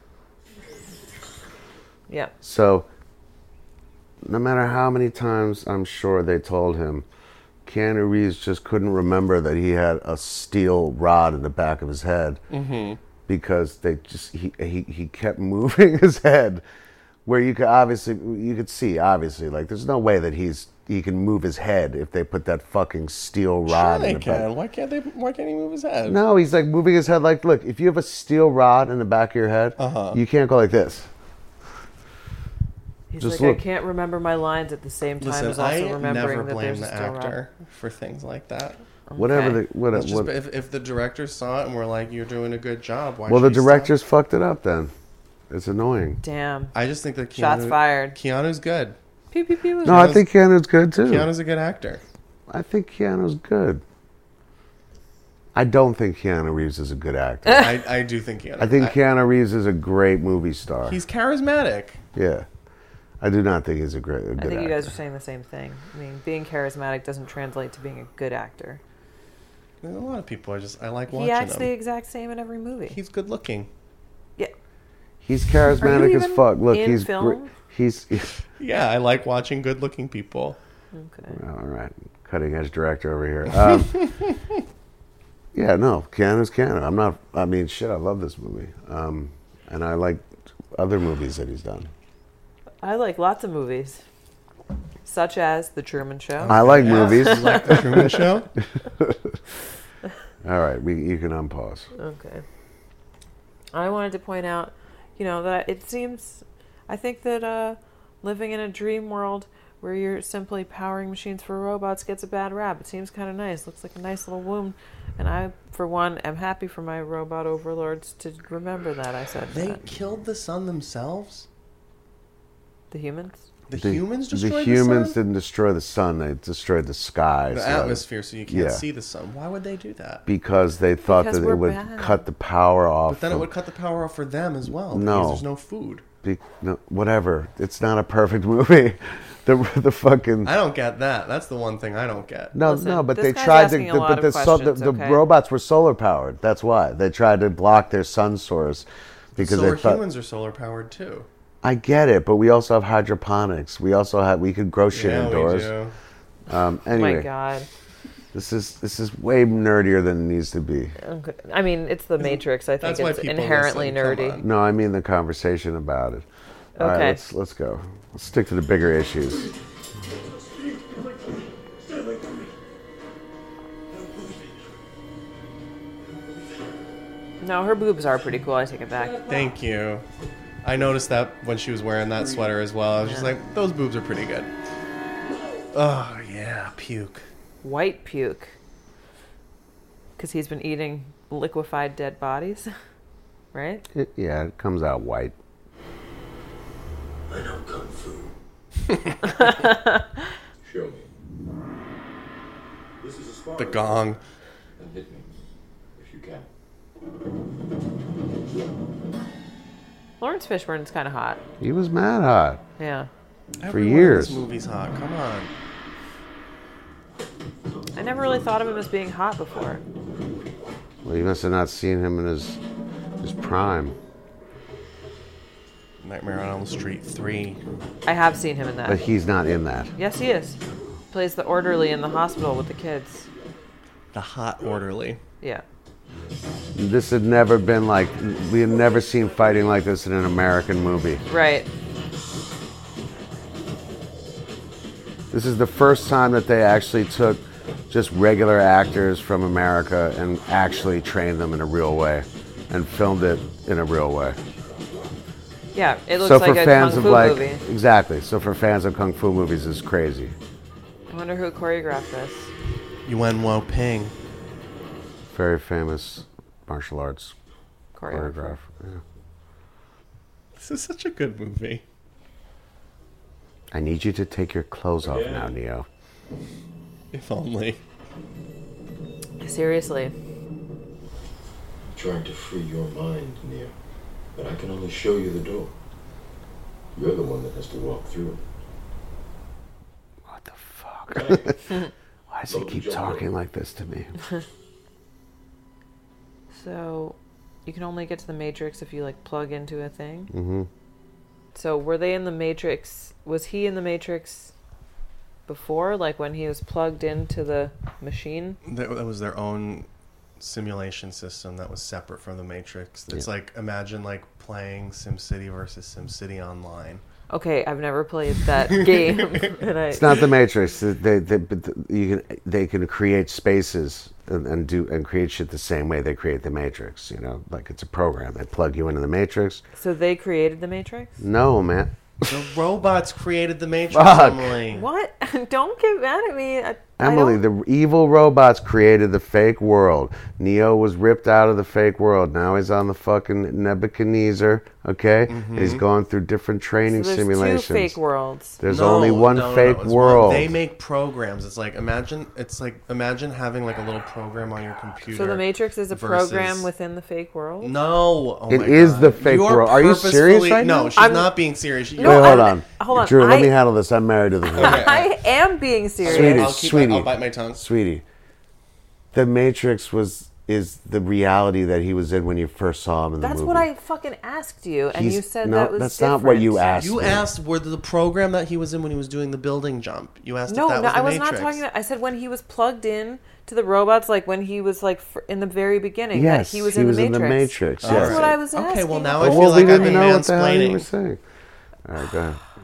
Yep. So, no matter how many times I'm sure they told him, Keanu Reeves just couldn't remember that he had a steel rod in the back of his head. Because he kept moving his head, where you could see obviously like there's no way that he can move his head if they put that fucking steel rod in the back. Why can't he move his head? No, he's like moving his head like, look, if you have a steel rod in the back of your head, you can't go like this. He's Just like, look. I can't remember my lines at the same time Listen, as also I remembering never that blame there's a the steel rod. actor for things like that. Whatever It's just, if the director saw it and were like, "You're doing a good job," why? Well, the should he directors fucked it up. Then it's annoying. Damn. I just think that Shots fired. Keanu's good. Pew pew pew. No, I think Keanu's good too. Keanu's a good actor. I think Keanu's good. I don't think Keanu Reeves is a good actor. I do think Keanu. I think Keanu Reeves is a great movie star. He's charismatic. Yeah. I do not think he's a good I think actor. you guys are saying the same thing. I mean, being charismatic doesn't translate to being a good actor. There's a lot of people I like watching He acts him. the exact same in every movie. He's good looking. Yeah. He's charismatic as even fuck. Look, in he's film? he's Yeah, I like watching good looking people. Okay. all right. Cutting edge director over here. Yeah, no, Keanu's Keanu. I mean, shit, I love this movie. And I like other movies that he's done. I like lots of movies. such as The Truman Show. I like movies. You like The Truman Show? All right, you can unpause. Okay. I wanted to point out, that it seems, I think that living in a dream world where you're simply powering machines for robots gets a bad rap. It seems kind of nice. Looks like a nice little womb. And I, for one, am happy for my robot overlords to remember that. I said They that. killed the sun themselves? The humans? The humans destroyed the sun? The humans didn't destroy the sun. They destroyed the sky. The atmosphere, so you can't see the sun. Why would they do that? Because they thought that it would cut the power off. But then it would cut the power off for them as well. No. Because there's no food. No, whatever. It's not a perfect movie. The fucking. I don't get that. That's the one thing I don't get. No, but they tried to. But the robots were solar powered. That's why they tried to block their sun source because they thought humans are solar powered too. I get it, but we also have hydroponics. We could grow shit indoors. We do. Anyway, Oh my God. This is way nerdier than it needs to be. Okay. I mean, it's the Matrix. I think it's inherently nerdy. No, I mean the conversation about it. All right, let's go. Let's stick to the bigger issues. No, her boobs are pretty cool. I take it back. Thank you. I noticed that when she was wearing that sweater as well. I was just like, those boobs are pretty good. Oh, yeah, puke. White puke. Because he's been eating liquefied dead bodies, right? It comes out white. I know Kung Fu. Show me. This is a sparring. The gong. And hit me, if you can. Lawrence Fishburne's kind of hot. He was mad hot. Yeah. For years. This movie's hot. Come on. I never really thought of him as being hot before. Well, you must have not seen him in his prime. Nightmare on Elm Street 3. I have seen him in that. But he's not in that. Yes, he is. Plays the orderly in the hospital with the kids. The hot orderly. Yeah. This had never been like, we had never seen fighting like this in an American movie. Right. This is the first time that they actually took just regular actors from America and actually trained them in a real way and filmed it in a real way. Yeah, it looks like a Kung Fu movie. Exactly. So for fans of Kung Fu movies, it's crazy. I wonder who choreographed this. Yuen Wo Ping. Very famous martial arts choreographer. Yeah. This is such a good movie. I need you to take your clothes off now, Neo. If only. Seriously. I'm trying to free your mind, Neo. But I can only show you the door. You're the one that has to walk through it. What the fuck? Why does he keep talking like this to me? So, you can only get to the Matrix if you, plug into a thing? Mm-hmm. So, were they in the Matrix? Was he in the Matrix before? When he was plugged into the machine? That was their own simulation system that was separate from the Matrix. It's imagine playing SimCity versus SimCity Online. Okay, I've never played that game. It's not the Matrix. They can create spaces and create shit the same way they create the Matrix. It's a program. They plug you into the Matrix. So they created the Matrix? No, man. The robots created the Matrix, Fuck. Emily. What? Don't get mad at me. Emily, the evil robots created the fake world. Neo was ripped out of the fake world. Now he's on the fucking Nebuchadnezzar, okay? Mm-hmm. And he's going through different training simulations. Two fake worlds. There's only one fake world. They make programs. It's imagine having a little program on your computer. So the Matrix is a program within the fake world? No. It is the fake world. Are you serious right now? No, she's not being serious. Wait, hold on. Drew, let me handle this. I'm married to this woman. I am being serious. Sweetie, I'll bite my tongue. Sweetie, the Matrix is the reality that he was in when you first saw him in the movie. That's what I fucking asked you, and you said that was that's different. not what you asked. You asked were the program that he was in when he was doing the building jump. You asked if that was the Matrix. No, I was not talking about. I said when he was plugged in to the robots, when he was in the very beginning. Yes, that he was in the Matrix. Yes. That's what I was asking. Okay, well now I feel like I've been mansplaining. What you were saying. All right, go ahead.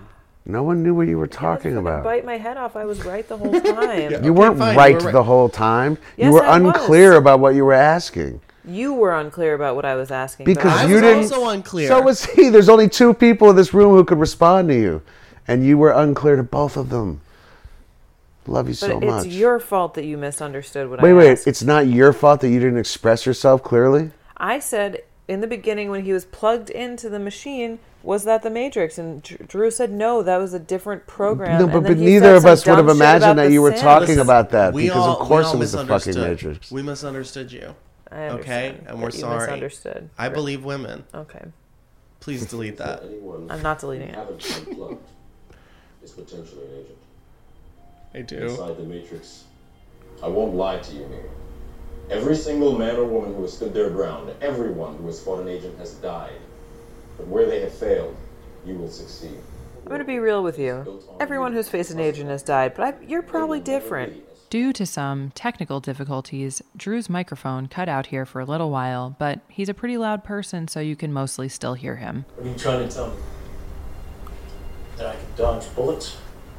No one knew what you were talking about. Bite my head off. I was right the whole time. You weren't right the whole time. Yes, you were I unclear about what you were asking. You were unclear about what I was asking. Because you didn't. Also unclear. So was he. There's only 2 people in this room who could respond to you, and you were unclear to both of them. Love you so much. But it's your fault that you misunderstood what I Wait, asked. it's not your fault that you didn't express yourself clearly? I said in the beginning when he was plugged into the machine, was that the Matrix? And Drew said no, that was a different program. No, but neither of us would have imagined that you were talking about that because of course it was the fucking Matrix. We misunderstood you. I understand. Okay, and we're sorry. Misunderstood. I believe women. Okay. Please delete that. I'm not deleting it. Is potentially an agent. I do. Inside the Matrix, I won't lie to you here. Every single man or woman who has stood their ground, everyone who has fought an agent has died. But where they have failed, you will succeed. I'm going to be real with you. Everyone who's faced an agent has died, but you're probably different. Due to some technical difficulties, Drew's microphone cut out here for a little while, but he's a pretty loud person, so you can mostly still hear him. What are you trying to tell me? That I can dodge bullets?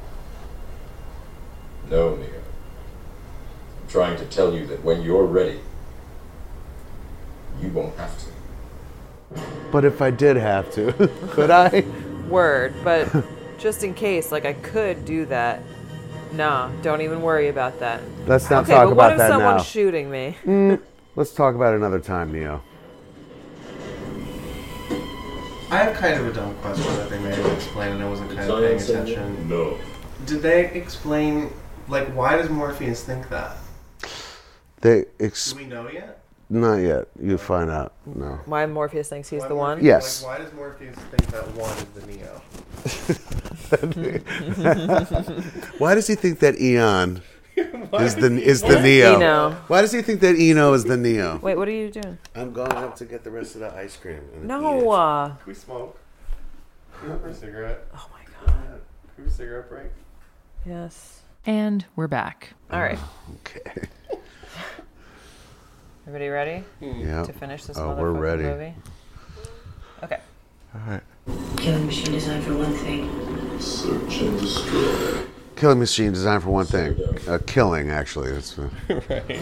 No, Neo. I'm trying to tell you that when you're ready, you won't have to. But if I did have to, could I? Word, but just in case, like I could do that. Nah, don't even worry about that. Let's not talk about that now. What if someone's shooting me? Let's talk about it another time, Neo. I have kind of a dumb question that they may have explained and I wasn't kind of paying attention. No. Did they explain, like, why does Morpheus think that? Do we know yet? Not yet. You find out. No. Why Morpheus thinks he's the one? Yes. Like, why does Morpheus think that one is the Neo? Why does he think that Eon is the Neo? Eno. Why does he think that Eno is the Neo? Wait, what are you doing? I'm going up to get the rest of the ice cream. No. Can we smoke? Can we have a cigarette? Oh my god. Can we have a cigarette break? Yes. And we're back. All right. Okay. Everybody ready? Yeah. To finish this we're ready. movie? Okay. All right. Killing machine designed for one thing. Search and destroy. Killing machine designed for one thing. Killing, actually. That's Right.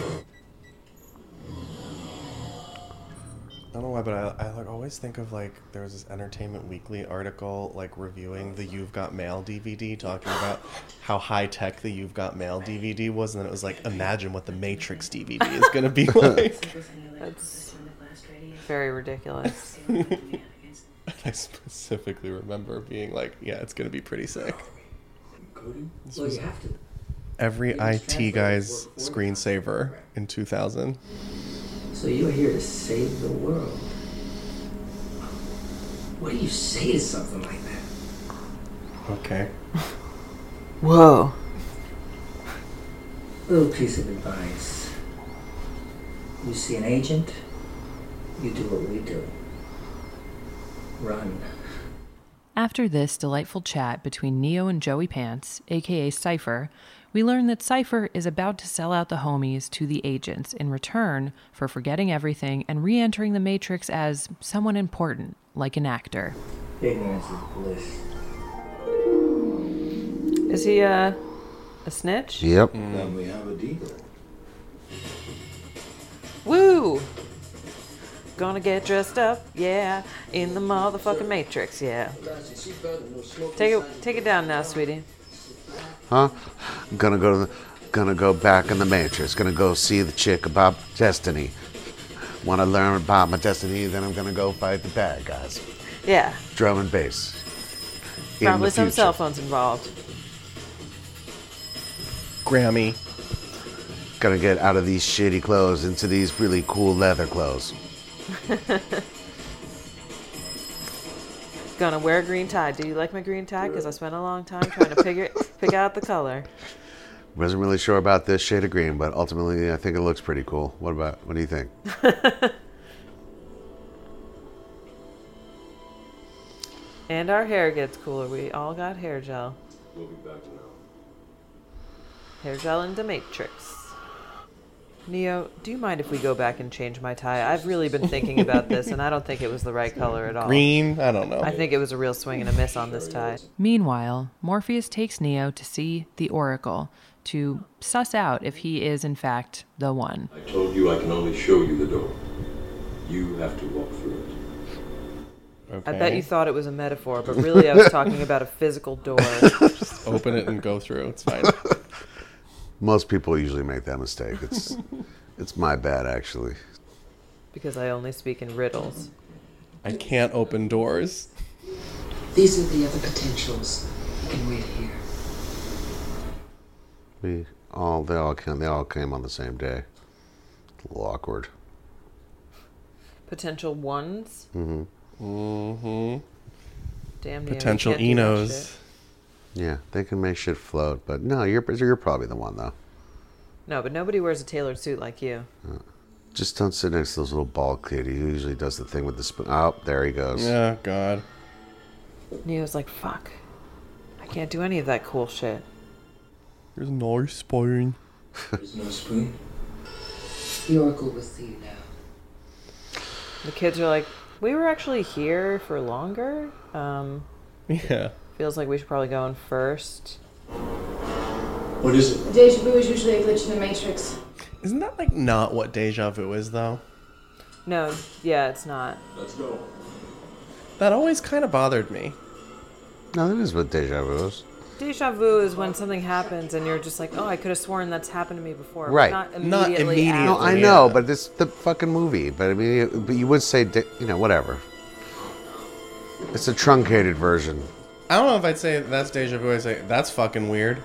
I don't know why, but I like always think of like there was this Entertainment Weekly article like reviewing the You've Got Mail DVD, talking about how high tech the You've Got Mail DVD was, and then it was like, imagine what the Matrix DVD is going to be like. That's very ridiculous. I specifically remember being like, yeah, it's going to be pretty sick. This was every IT guy's screensaver in 2000. So you're here to save the world. What do you say to something like that? Okay. Whoa. Little piece of advice. You see an agent, you do what we do. Run. After this delightful chat between Neo and Joey Pants, aka Cypher, we learn that Cypher is about to sell out the homies to the agents in return for forgetting everything and re-entering the Matrix as someone important, like an actor. Ignorance is bliss. Is he a snitch? Yep. Then we have a deal. Woo! Gonna get dressed up, yeah, in the motherfucking Matrix, yeah. Take it down now, sweetie. Huh? Gonna go back in the Matrix. Gonna go see the chick about destiny. Want to learn about my destiny, then I'm gonna go fight the bad guys. Yeah. Drum and bass. Probably some cell phones involved. Grammy. Gonna get out of these shitty clothes into these really cool leather clothes. Gonna wear a green tie. Do you like my green tie? Because I spent a long time trying to pick out the color. Wasn't really sure about this shade of green, but ultimately I think it looks pretty cool. What do you think? And our hair gets cooler. We all got hair gel. We'll be back now. Hair gel in the Matrix. Neo, do you mind if we go back and change my tie? I've really been thinking about this, and I don't think it was the right color at all. Green? I don't know. I think it was a real swing and a miss on this tie. Meanwhile, Morpheus takes Neo to see the Oracle to suss out if he is, in fact, the one. I told you I can only show you the door. You have to walk through it. Okay. I bet you thought it was a metaphor, but really I was talking about a physical door. Just open it and go through. It's fine. Most people usually make that mistake. It's my bad, actually. Because I only speak in riddles. I can't open doors. These are the other potentials. You can wait here. They all came on the same day. It's a little awkward. Potential ones? Mm-hmm. Mm-hmm. Damn, potential Enos. Yeah, they can make shit float, but no, you're probably the one though. No, but nobody wears a tailored suit like you. Just don't sit next to those little bald kid. He usually does the thing with the spoon. Oh, there he goes. Oh, God. Neo's like, fuck. I can't do any of that cool shit. There's no spoon. There's no spoon. The Oracle will see you now. The kids are like, we were actually here for longer. Yeah. Feels like we should probably go in first. What is it? Deja vu is usually a glitch in the Matrix. Isn't that like not what deja vu is though? No, yeah, it's not. Let's go. That always kind of bothered me. No, that is what deja vu is. Deja vu is when something happens and you're just like, oh, I could have sworn that's happened to me before. Right. But not immediately. No, I know, but it's the fucking movie. But I mean, but you would say, whatever. It's a truncated version. I don't know if I'd say that's deja vu. I'd say that's fucking weird.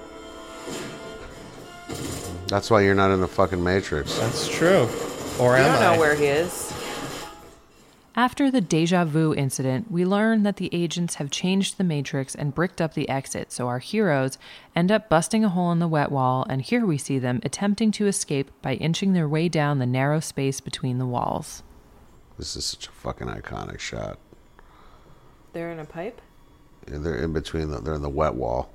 That's why you're not in the fucking Matrix. That's true. Or am I? I don't know where he is. After the deja vu incident, we learn that the agents have changed the Matrix and bricked up the exit, so our heroes end up busting a hole in the wet wall, and here we see them attempting to escape by inching their way down the narrow space between the walls. This is such a fucking iconic shot. They're in a pipe? Yeah, they're in between, they're in the wet wall.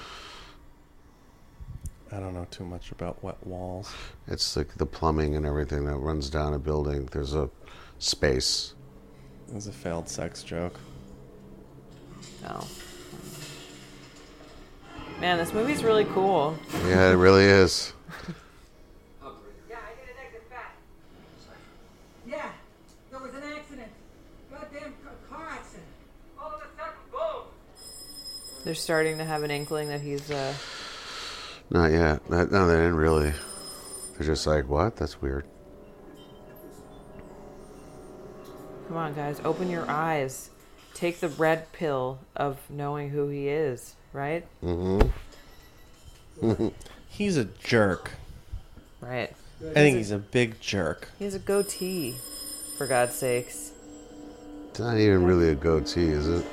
I don't know too much about wet walls. It's like the plumbing and everything that runs down a building. There's a space. It was a failed sex joke. Oh. Man, this movie's really cool. Yeah, it really is. Yeah, I did an exit back. Yeah, there was an accident. Goddamn car accident. All of a sudden, boom. They're starting to have an inkling that he's, Not yet. No, they didn't really. They're just like, what? That's weird. Come on, guys, open your eyes. Take the red pill of knowing who he is, right? Mm-hmm. He's a jerk. Right. I think he's a big jerk. He has a goatee, for God's sakes. It's not even really a goatee, is it?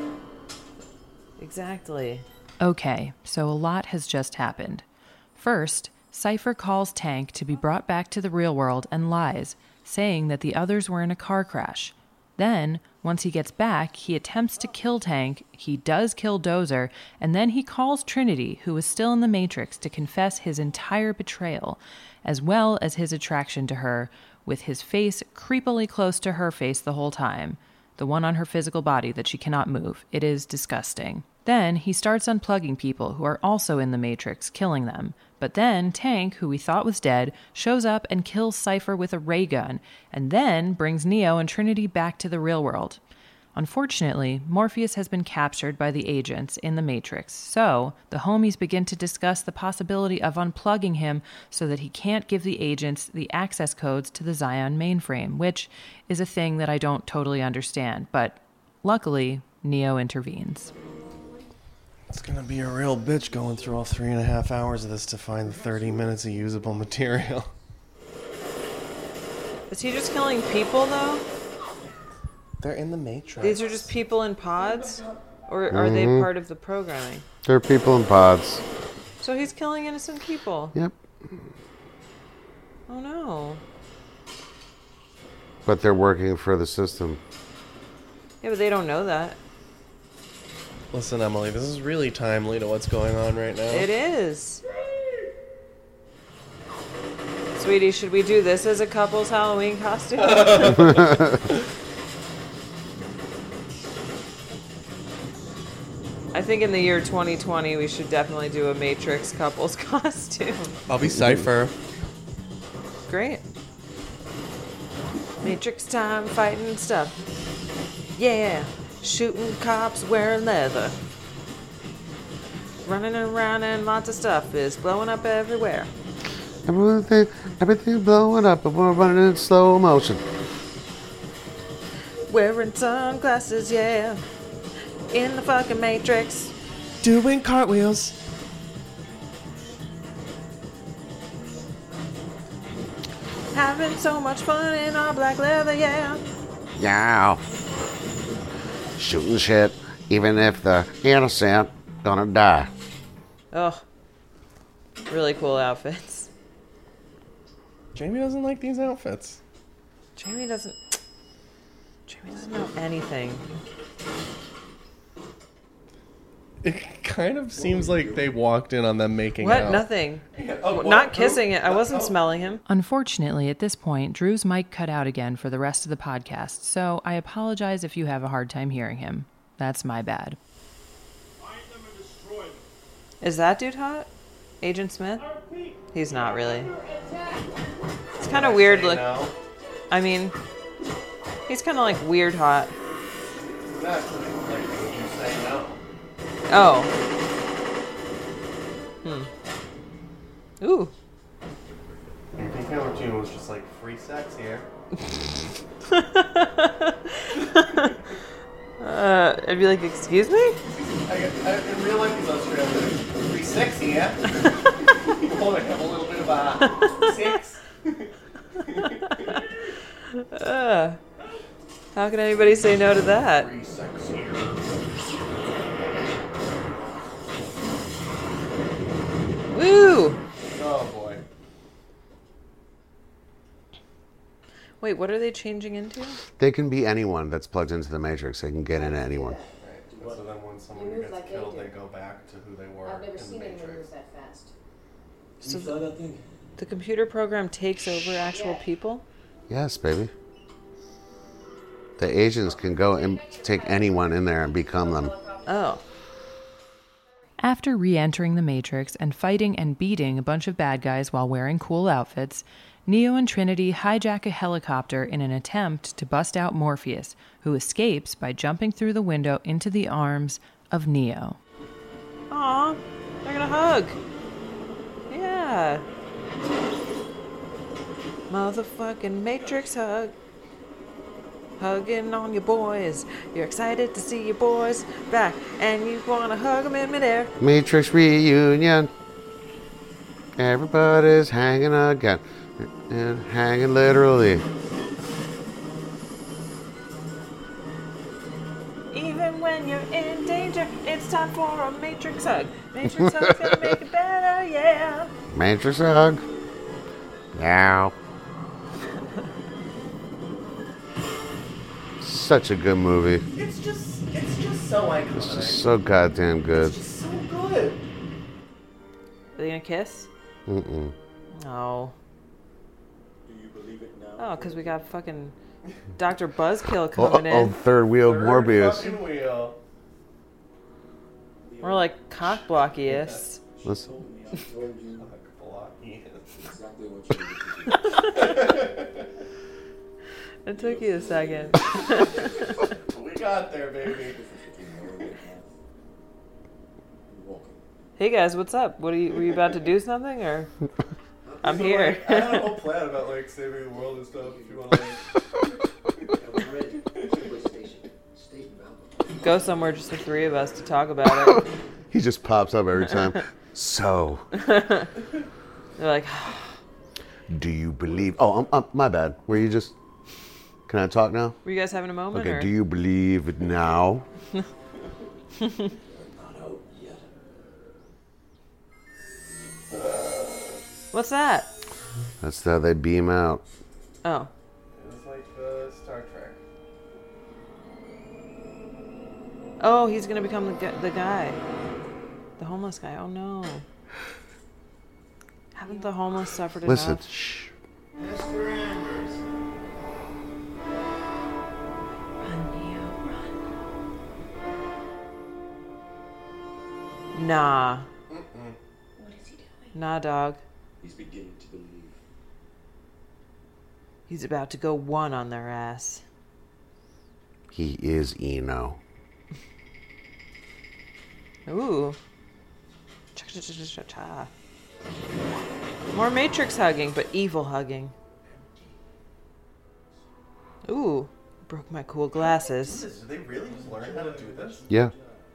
Exactly. Okay, so a lot has just happened. First, Cypher calls Tank to be brought back to the real world and lies, saying that the others were in a car crash. Then, once he gets back, he attempts to kill Tank, he does kill Dozer, and then he calls Trinity, who is still in the Matrix, to confess his entire betrayal, as well as his attraction to her, with his face creepily close to her face the whole time, the one on her physical body that she cannot move. It is disgusting. Then he starts unplugging people who are also in the Matrix, killing them. But then Tank, who we thought was dead, shows up and kills Cypher with a ray gun, and then brings Neo and Trinity back to the real world. Unfortunately, Morpheus has been captured by the agents in the Matrix, so the homies begin to discuss the possibility of unplugging him so that he can't give the agents the access codes to the Zion mainframe, which is a thing that I don't totally understand, but luckily, Neo intervenes. It's gonna be a real bitch going through all 3.5 hours of this to find 30 minutes of usable material. Is he just killing people, though? They're in the Matrix. These are just people in pods? Or are they part of the programming? They're people in pods. So he's killing innocent people? Yep. Oh, no. But they're working for the system. Yeah, but they don't know that. Listen, Emily, this is really timely to what's going on right now. It is. Sweetie, should we do this as a couple's Halloween costume? I think in the year 2020, we should definitely do a Matrix couple's costume. I'll be Cypher. Great. Matrix time, fighting stuff. Yeah. Shooting cops, wearing leather. Running around and lots of stuff is blowing up everywhere. Everything blowing up and we're running in slow motion. Wearing sunglasses, yeah. In the fucking Matrix. Doing cartwheels. Having so much fun in our black leather, yeah. Yeah. Shooting shit, even if the innocent gonna die. Oh. Really cool outfits. Jamie doesn't like these outfits. Jamie doesn't know anything. It kind of seems like they walked in on them making What? out. Nothing. Oh, Not kissing it. I wasn't smelling him. Unfortunately, at this point, Drew's mic cut out again for the rest of the podcast, so I apologize if you have a hard time hearing him. That's my bad. Is that dude hot? Agent Smith? He's not really. It's kind of weird look. No? I mean, he's kind of like weird hot. That's like you say no. Oh. Ooh. I think number 2 was just like free sex here. I'd be like, excuse me? In real life, he's Australian. Free sex here. Oh, I have a little bit of sex. How can anybody say no to that? Free sex here. Woo! Oh boy. Wait, what are they changing into? They can be anyone that's plugged into the Matrix. They can get into anyone. Right. So then when someone gets like killed, they they go back to who they were. I've never in seen the anyone Matrix. move that fast. So You saw that thing? the computer program takes over actual people? Yes, baby. The agents can go and take anyone in there and become them. Oh. After re-entering the Matrix and fighting and beating a bunch of bad guys while wearing cool outfits, Neo and Trinity hijack a helicopter in an attempt to bust out Morpheus, who escapes by jumping through the window into the arms of Neo. Aw, they're gonna hug. Yeah. Motherfucking Matrix hug. Hugging on your boys. You're excited to see your boys back, and you wanna hug them in midair. Matrix reunion. Everybody's hanging again. And hanging literally. Even when you're in danger, it's time for a Matrix hug. Matrix hug's gonna make it better, yeah. Matrix hug. Now. Such a good movie. It's just so iconic. It's just so goddamn good. It's just so good. Are they gonna kiss? Mm-mm. No. Do you believe it now? Oh, because we got fucking Dr. Buzzkill coming Oh, in. third wheel Morbius. Fucking wheel. We're like cock-blockiest. Listen. I told you Blocky. exactly what you needed to do. It took you a second. We got there, baby. Hey guys, what's up? Were you about to do something, or? I'm here. I had a whole plan about like saving the world and stuff. If you want to. Go somewhere, just the three of us, to talk about it. He just pops up every time. So. They're like, Do you believe? Oh, my bad. Were you just? Can I talk now? were you guys having a moment? Okay. Or? Do you believe it now? What's that? That's how they beam out. Oh. It was like Star Trek. Oh, he's gonna become the guy. The homeless guy. Oh no. Haven't the homeless suffered Listen. enough? Shh. Nah. What is he doing? Nah, dog. He's beginning to believe. He's about to go one on their ass. He is Eno. Ooh. Cha-cha-cha-cha-cha. More Matrix hugging, but evil hugging. Ooh. Broke my cool glasses. Did they really just learn how to do this? Yeah.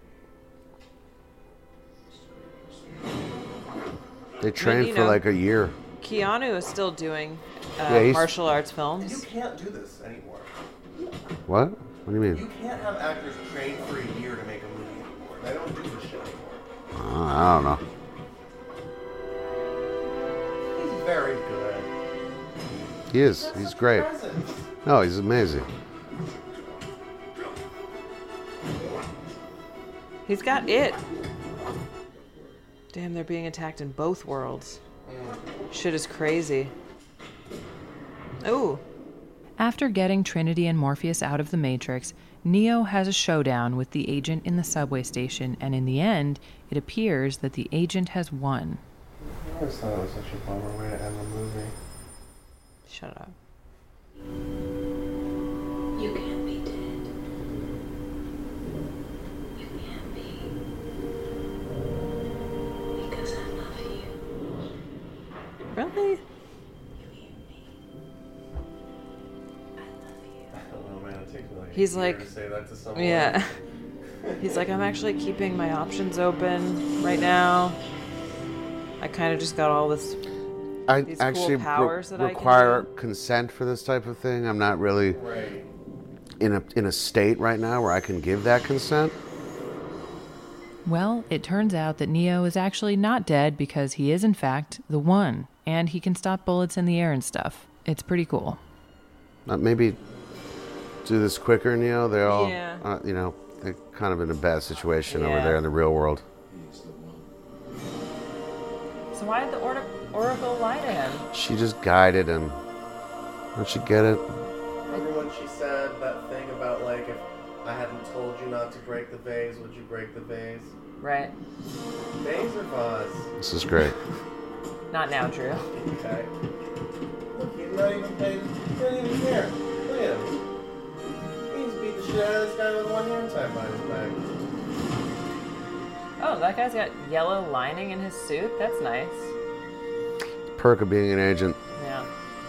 They trained for like a year. Keanu is still doing Yeah, martial arts films. You can't do this anymore. What? What do you mean? You can't have actors train for a year to make a movie anymore. They don't do this shit anymore. I don't know. He's very good. He is. He's great. No, he's amazing. He's got it. Damn, they're being attacked in both worlds. Shit is crazy. Ooh. After getting Trinity and Morpheus out of the Matrix, Neo has a showdown with the agent in the subway station, and in the end, it appears that the agent has won. I always thought it was such a bummer way to end the movie. Shut up. You can't be dead. You can't be. Because I love you. Really? He's like, to say that to someone. yeah. He's like, I'm actually keeping my options open right now. I kind of just got all this. I these actually cool powers that require I can do. consent for this type of thing. I'm not really Right. in a state right now where I can give that consent. Well, it turns out that Neo is actually not dead because he is, in fact, the one, and he can stop bullets in the air and stuff. It's pretty cool. Maybe do this quicker, Neo. They're all, Yeah. they're kind of in a bad situation over Yeah. there in the real world. So why did the Oracle lie to him? She just guided him. Don't you get it? Remember when she said that thing about, like, if I hadn't told you not to break the vase, would you break the vase? Right. Vase or vase? This is great. Not now, Drew. Okay. Look, he's not even paid. He's not even here. Look at him. He just beat the shit out of this guy with one hand tied behind his back. Oh, that guy's got yellow lining in his suit? That's nice. Perk of being an agent. Yeah.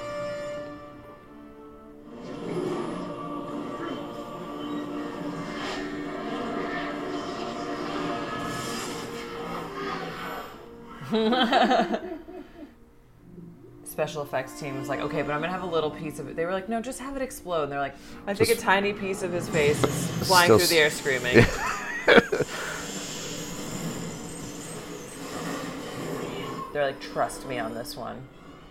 Special effects team was like, okay, but I'm gonna have a little piece of it. They were like, no, just have it explode. And they're like, I think a tiny piece of his face is flying through the air screaming. They're like, trust me on this one.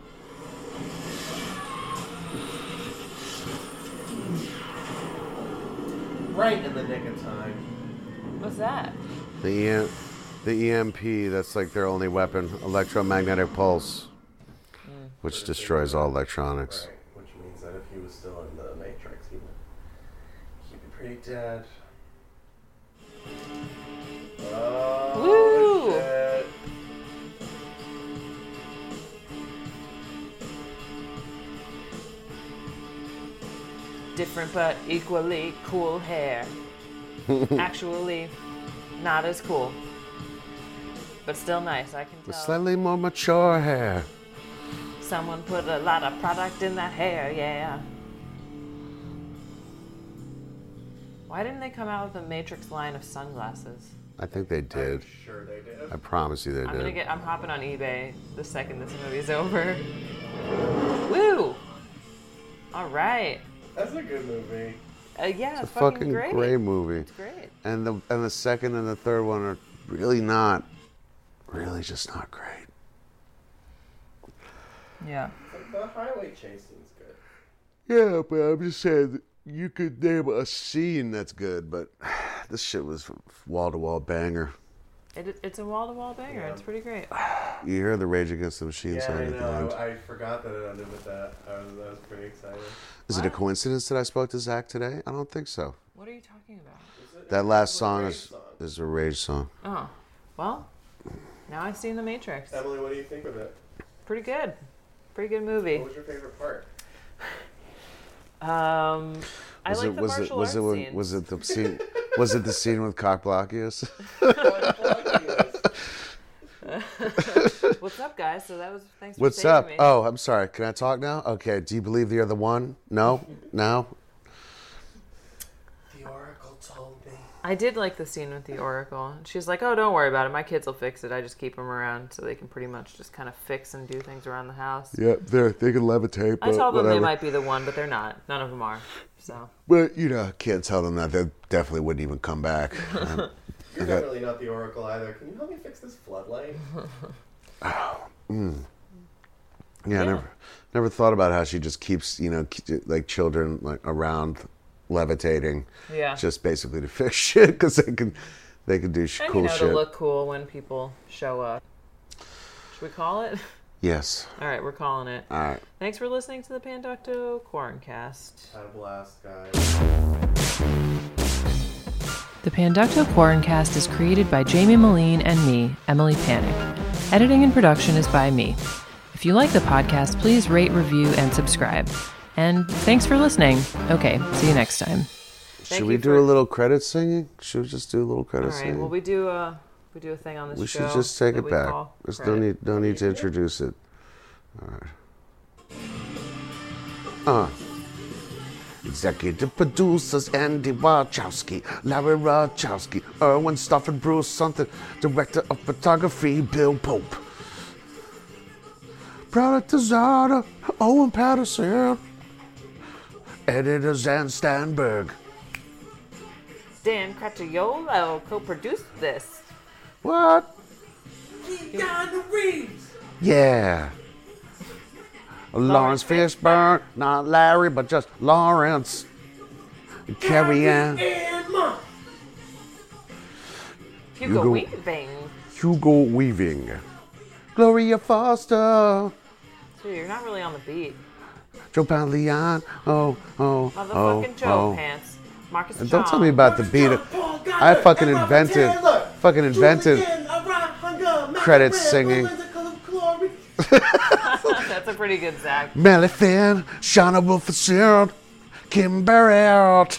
Right in the nick of time. What's that? The EMP, that's like their only weapon, electromagnetic pulse, which destroys all electronics. Right, which means that if he was still in the Matrix, he'd be pretty dead. Oh, woo! Shit. Different but equally cool hair. Actually, not as cool. But still nice, I can The tell. slightly more mature hair. Someone put a lot of product in that hair, yeah. Why didn't they come out with a Matrix line of sunglasses? I think they did. I'm sure they did. I promise you they did. I'm hopping on eBay the second this movie's over. Woo! All right. That's a good movie. Yeah, It's a fucking great. great movie. It's great. And the second and the third one are really just not great. Yeah. The highway chase scene's good. Yeah, but I'm just saying that you could name a scene that's good, but this shit was wall-to-wall banger. It's a wall-to-wall banger. Yeah. It's pretty great. You hear the Rage Against the Machine Yeah, song I at the know. end. I forgot that it ended with that. I was pretty excited. Is it a coincidence that I spoke to Zach today? I don't think so. What are you talking about? That last song is a Rage song. Oh. Well, now I've seen The Matrix. Emily, what do you think of it? Pretty good. Pretty good movie. What was your favorite part? I like the martial arts scenes. Was it the scene? Was it the scene with Cock Blockius? What's up, guys? So that was thanks for What's saving up? me. Oh, I'm sorry. Can I talk now? Okay. Do you believe you're the one? No? Now? The Oracle told me. I did like the scene with the Oracle. She's like, "Oh, don't worry about it. My kids will fix it. I just keep them around so they can pretty much just kind of fix and do things around the house." Yeah, they can levitate. I told them whatever. they might be the one, but they're not. None of them are. So. But can't tell them that. They definitely wouldn't even come back. You're definitely not the Oracle either. Can you help me fix this floodlight? Yeah, never thought about how she just keeps like children like around levitating. Yeah. Just basically to fix shit because they can do cool shit. To look cool when people show up. Should we call it? Yes. All right, we're calling it. All right. Thanks for listening to the Panducto Quarrencast. Had a blast, guys. The Panducto Quarrencast is created by Jamie Moline and me, Emily Panic. Editing and production is by me. If you like the podcast, please rate, review, and subscribe. And thanks for listening. Okay, see you next time. Should we do a little credit singing? Should we just do a little credit singing? Well, we do a thing on this show. We should just take it back. There's no need to introduce it. All right. Executive producers Andy Wachowski, Larry Wachowski, Erwin Stafford Bruce something, director of photography Bill Pope, product designer Owen Patterson, editor Zan Stanberg. Dan Cracciolo co-produced this. What? Keanu Reeves. Yeah. Lawrence Fishburne, not Larry, but just Lawrence. Carrie Ann. Hugo Weaving. Hugo Weaving. Gloria Foster. Dude, you're not really on the beat. Joe Pantoliano. Motherfucking Joe Pants. Marcus And don't tell me about the beat. I fucking invented credits singing. That's a pretty good Zach. Melly Finn, Shauna Wolfson, Kim Barrett,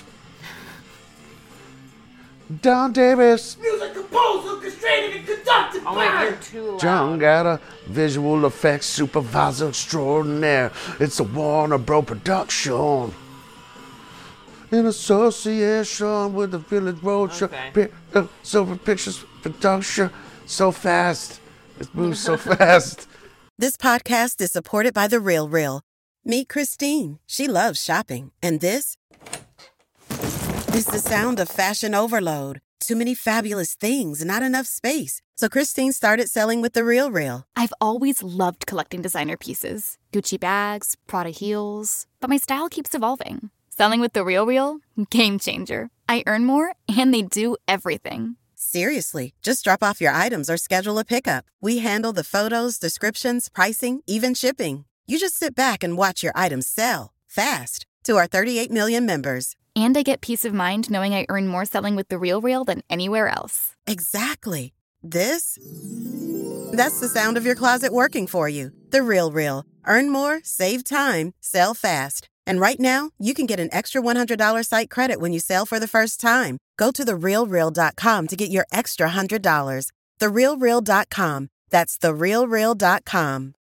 Don Davis, Music composed, orchestrated, and conducted by you're too loud. John Gatta, visual effects supervisor extraordinaire. It's a Warner Bros. Production. In association with the Village Roadshow. Okay. Silver Pictures Production. So fast. It moves so fast. This podcast is supported by The RealReal. Meet Christine. She loves shopping. And this is the sound of fashion overload. Too many fabulous things, not enough space. So Christine started selling with The RealReal. I've always loved collecting designer pieces. Gucci bags, Prada heels. But my style keeps evolving. Selling with The RealReal? Game changer. I earn more, and they do everything. Seriously, just drop off your items or schedule a pickup. We handle the photos, descriptions, pricing, even shipping. You just sit back and watch your items sell fast to our 38 million members. And I get peace of mind knowing I earn more selling with The RealReal than anywhere else. Exactly. That's the sound of your closet working for you. The RealReal. Earn more, save time, sell fast. And right now, you can get an extra $100 site credit when you sell for the first time. Go to TheRealReal.com to get your extra $100. TheRealReal.com. That's TheRealReal.com.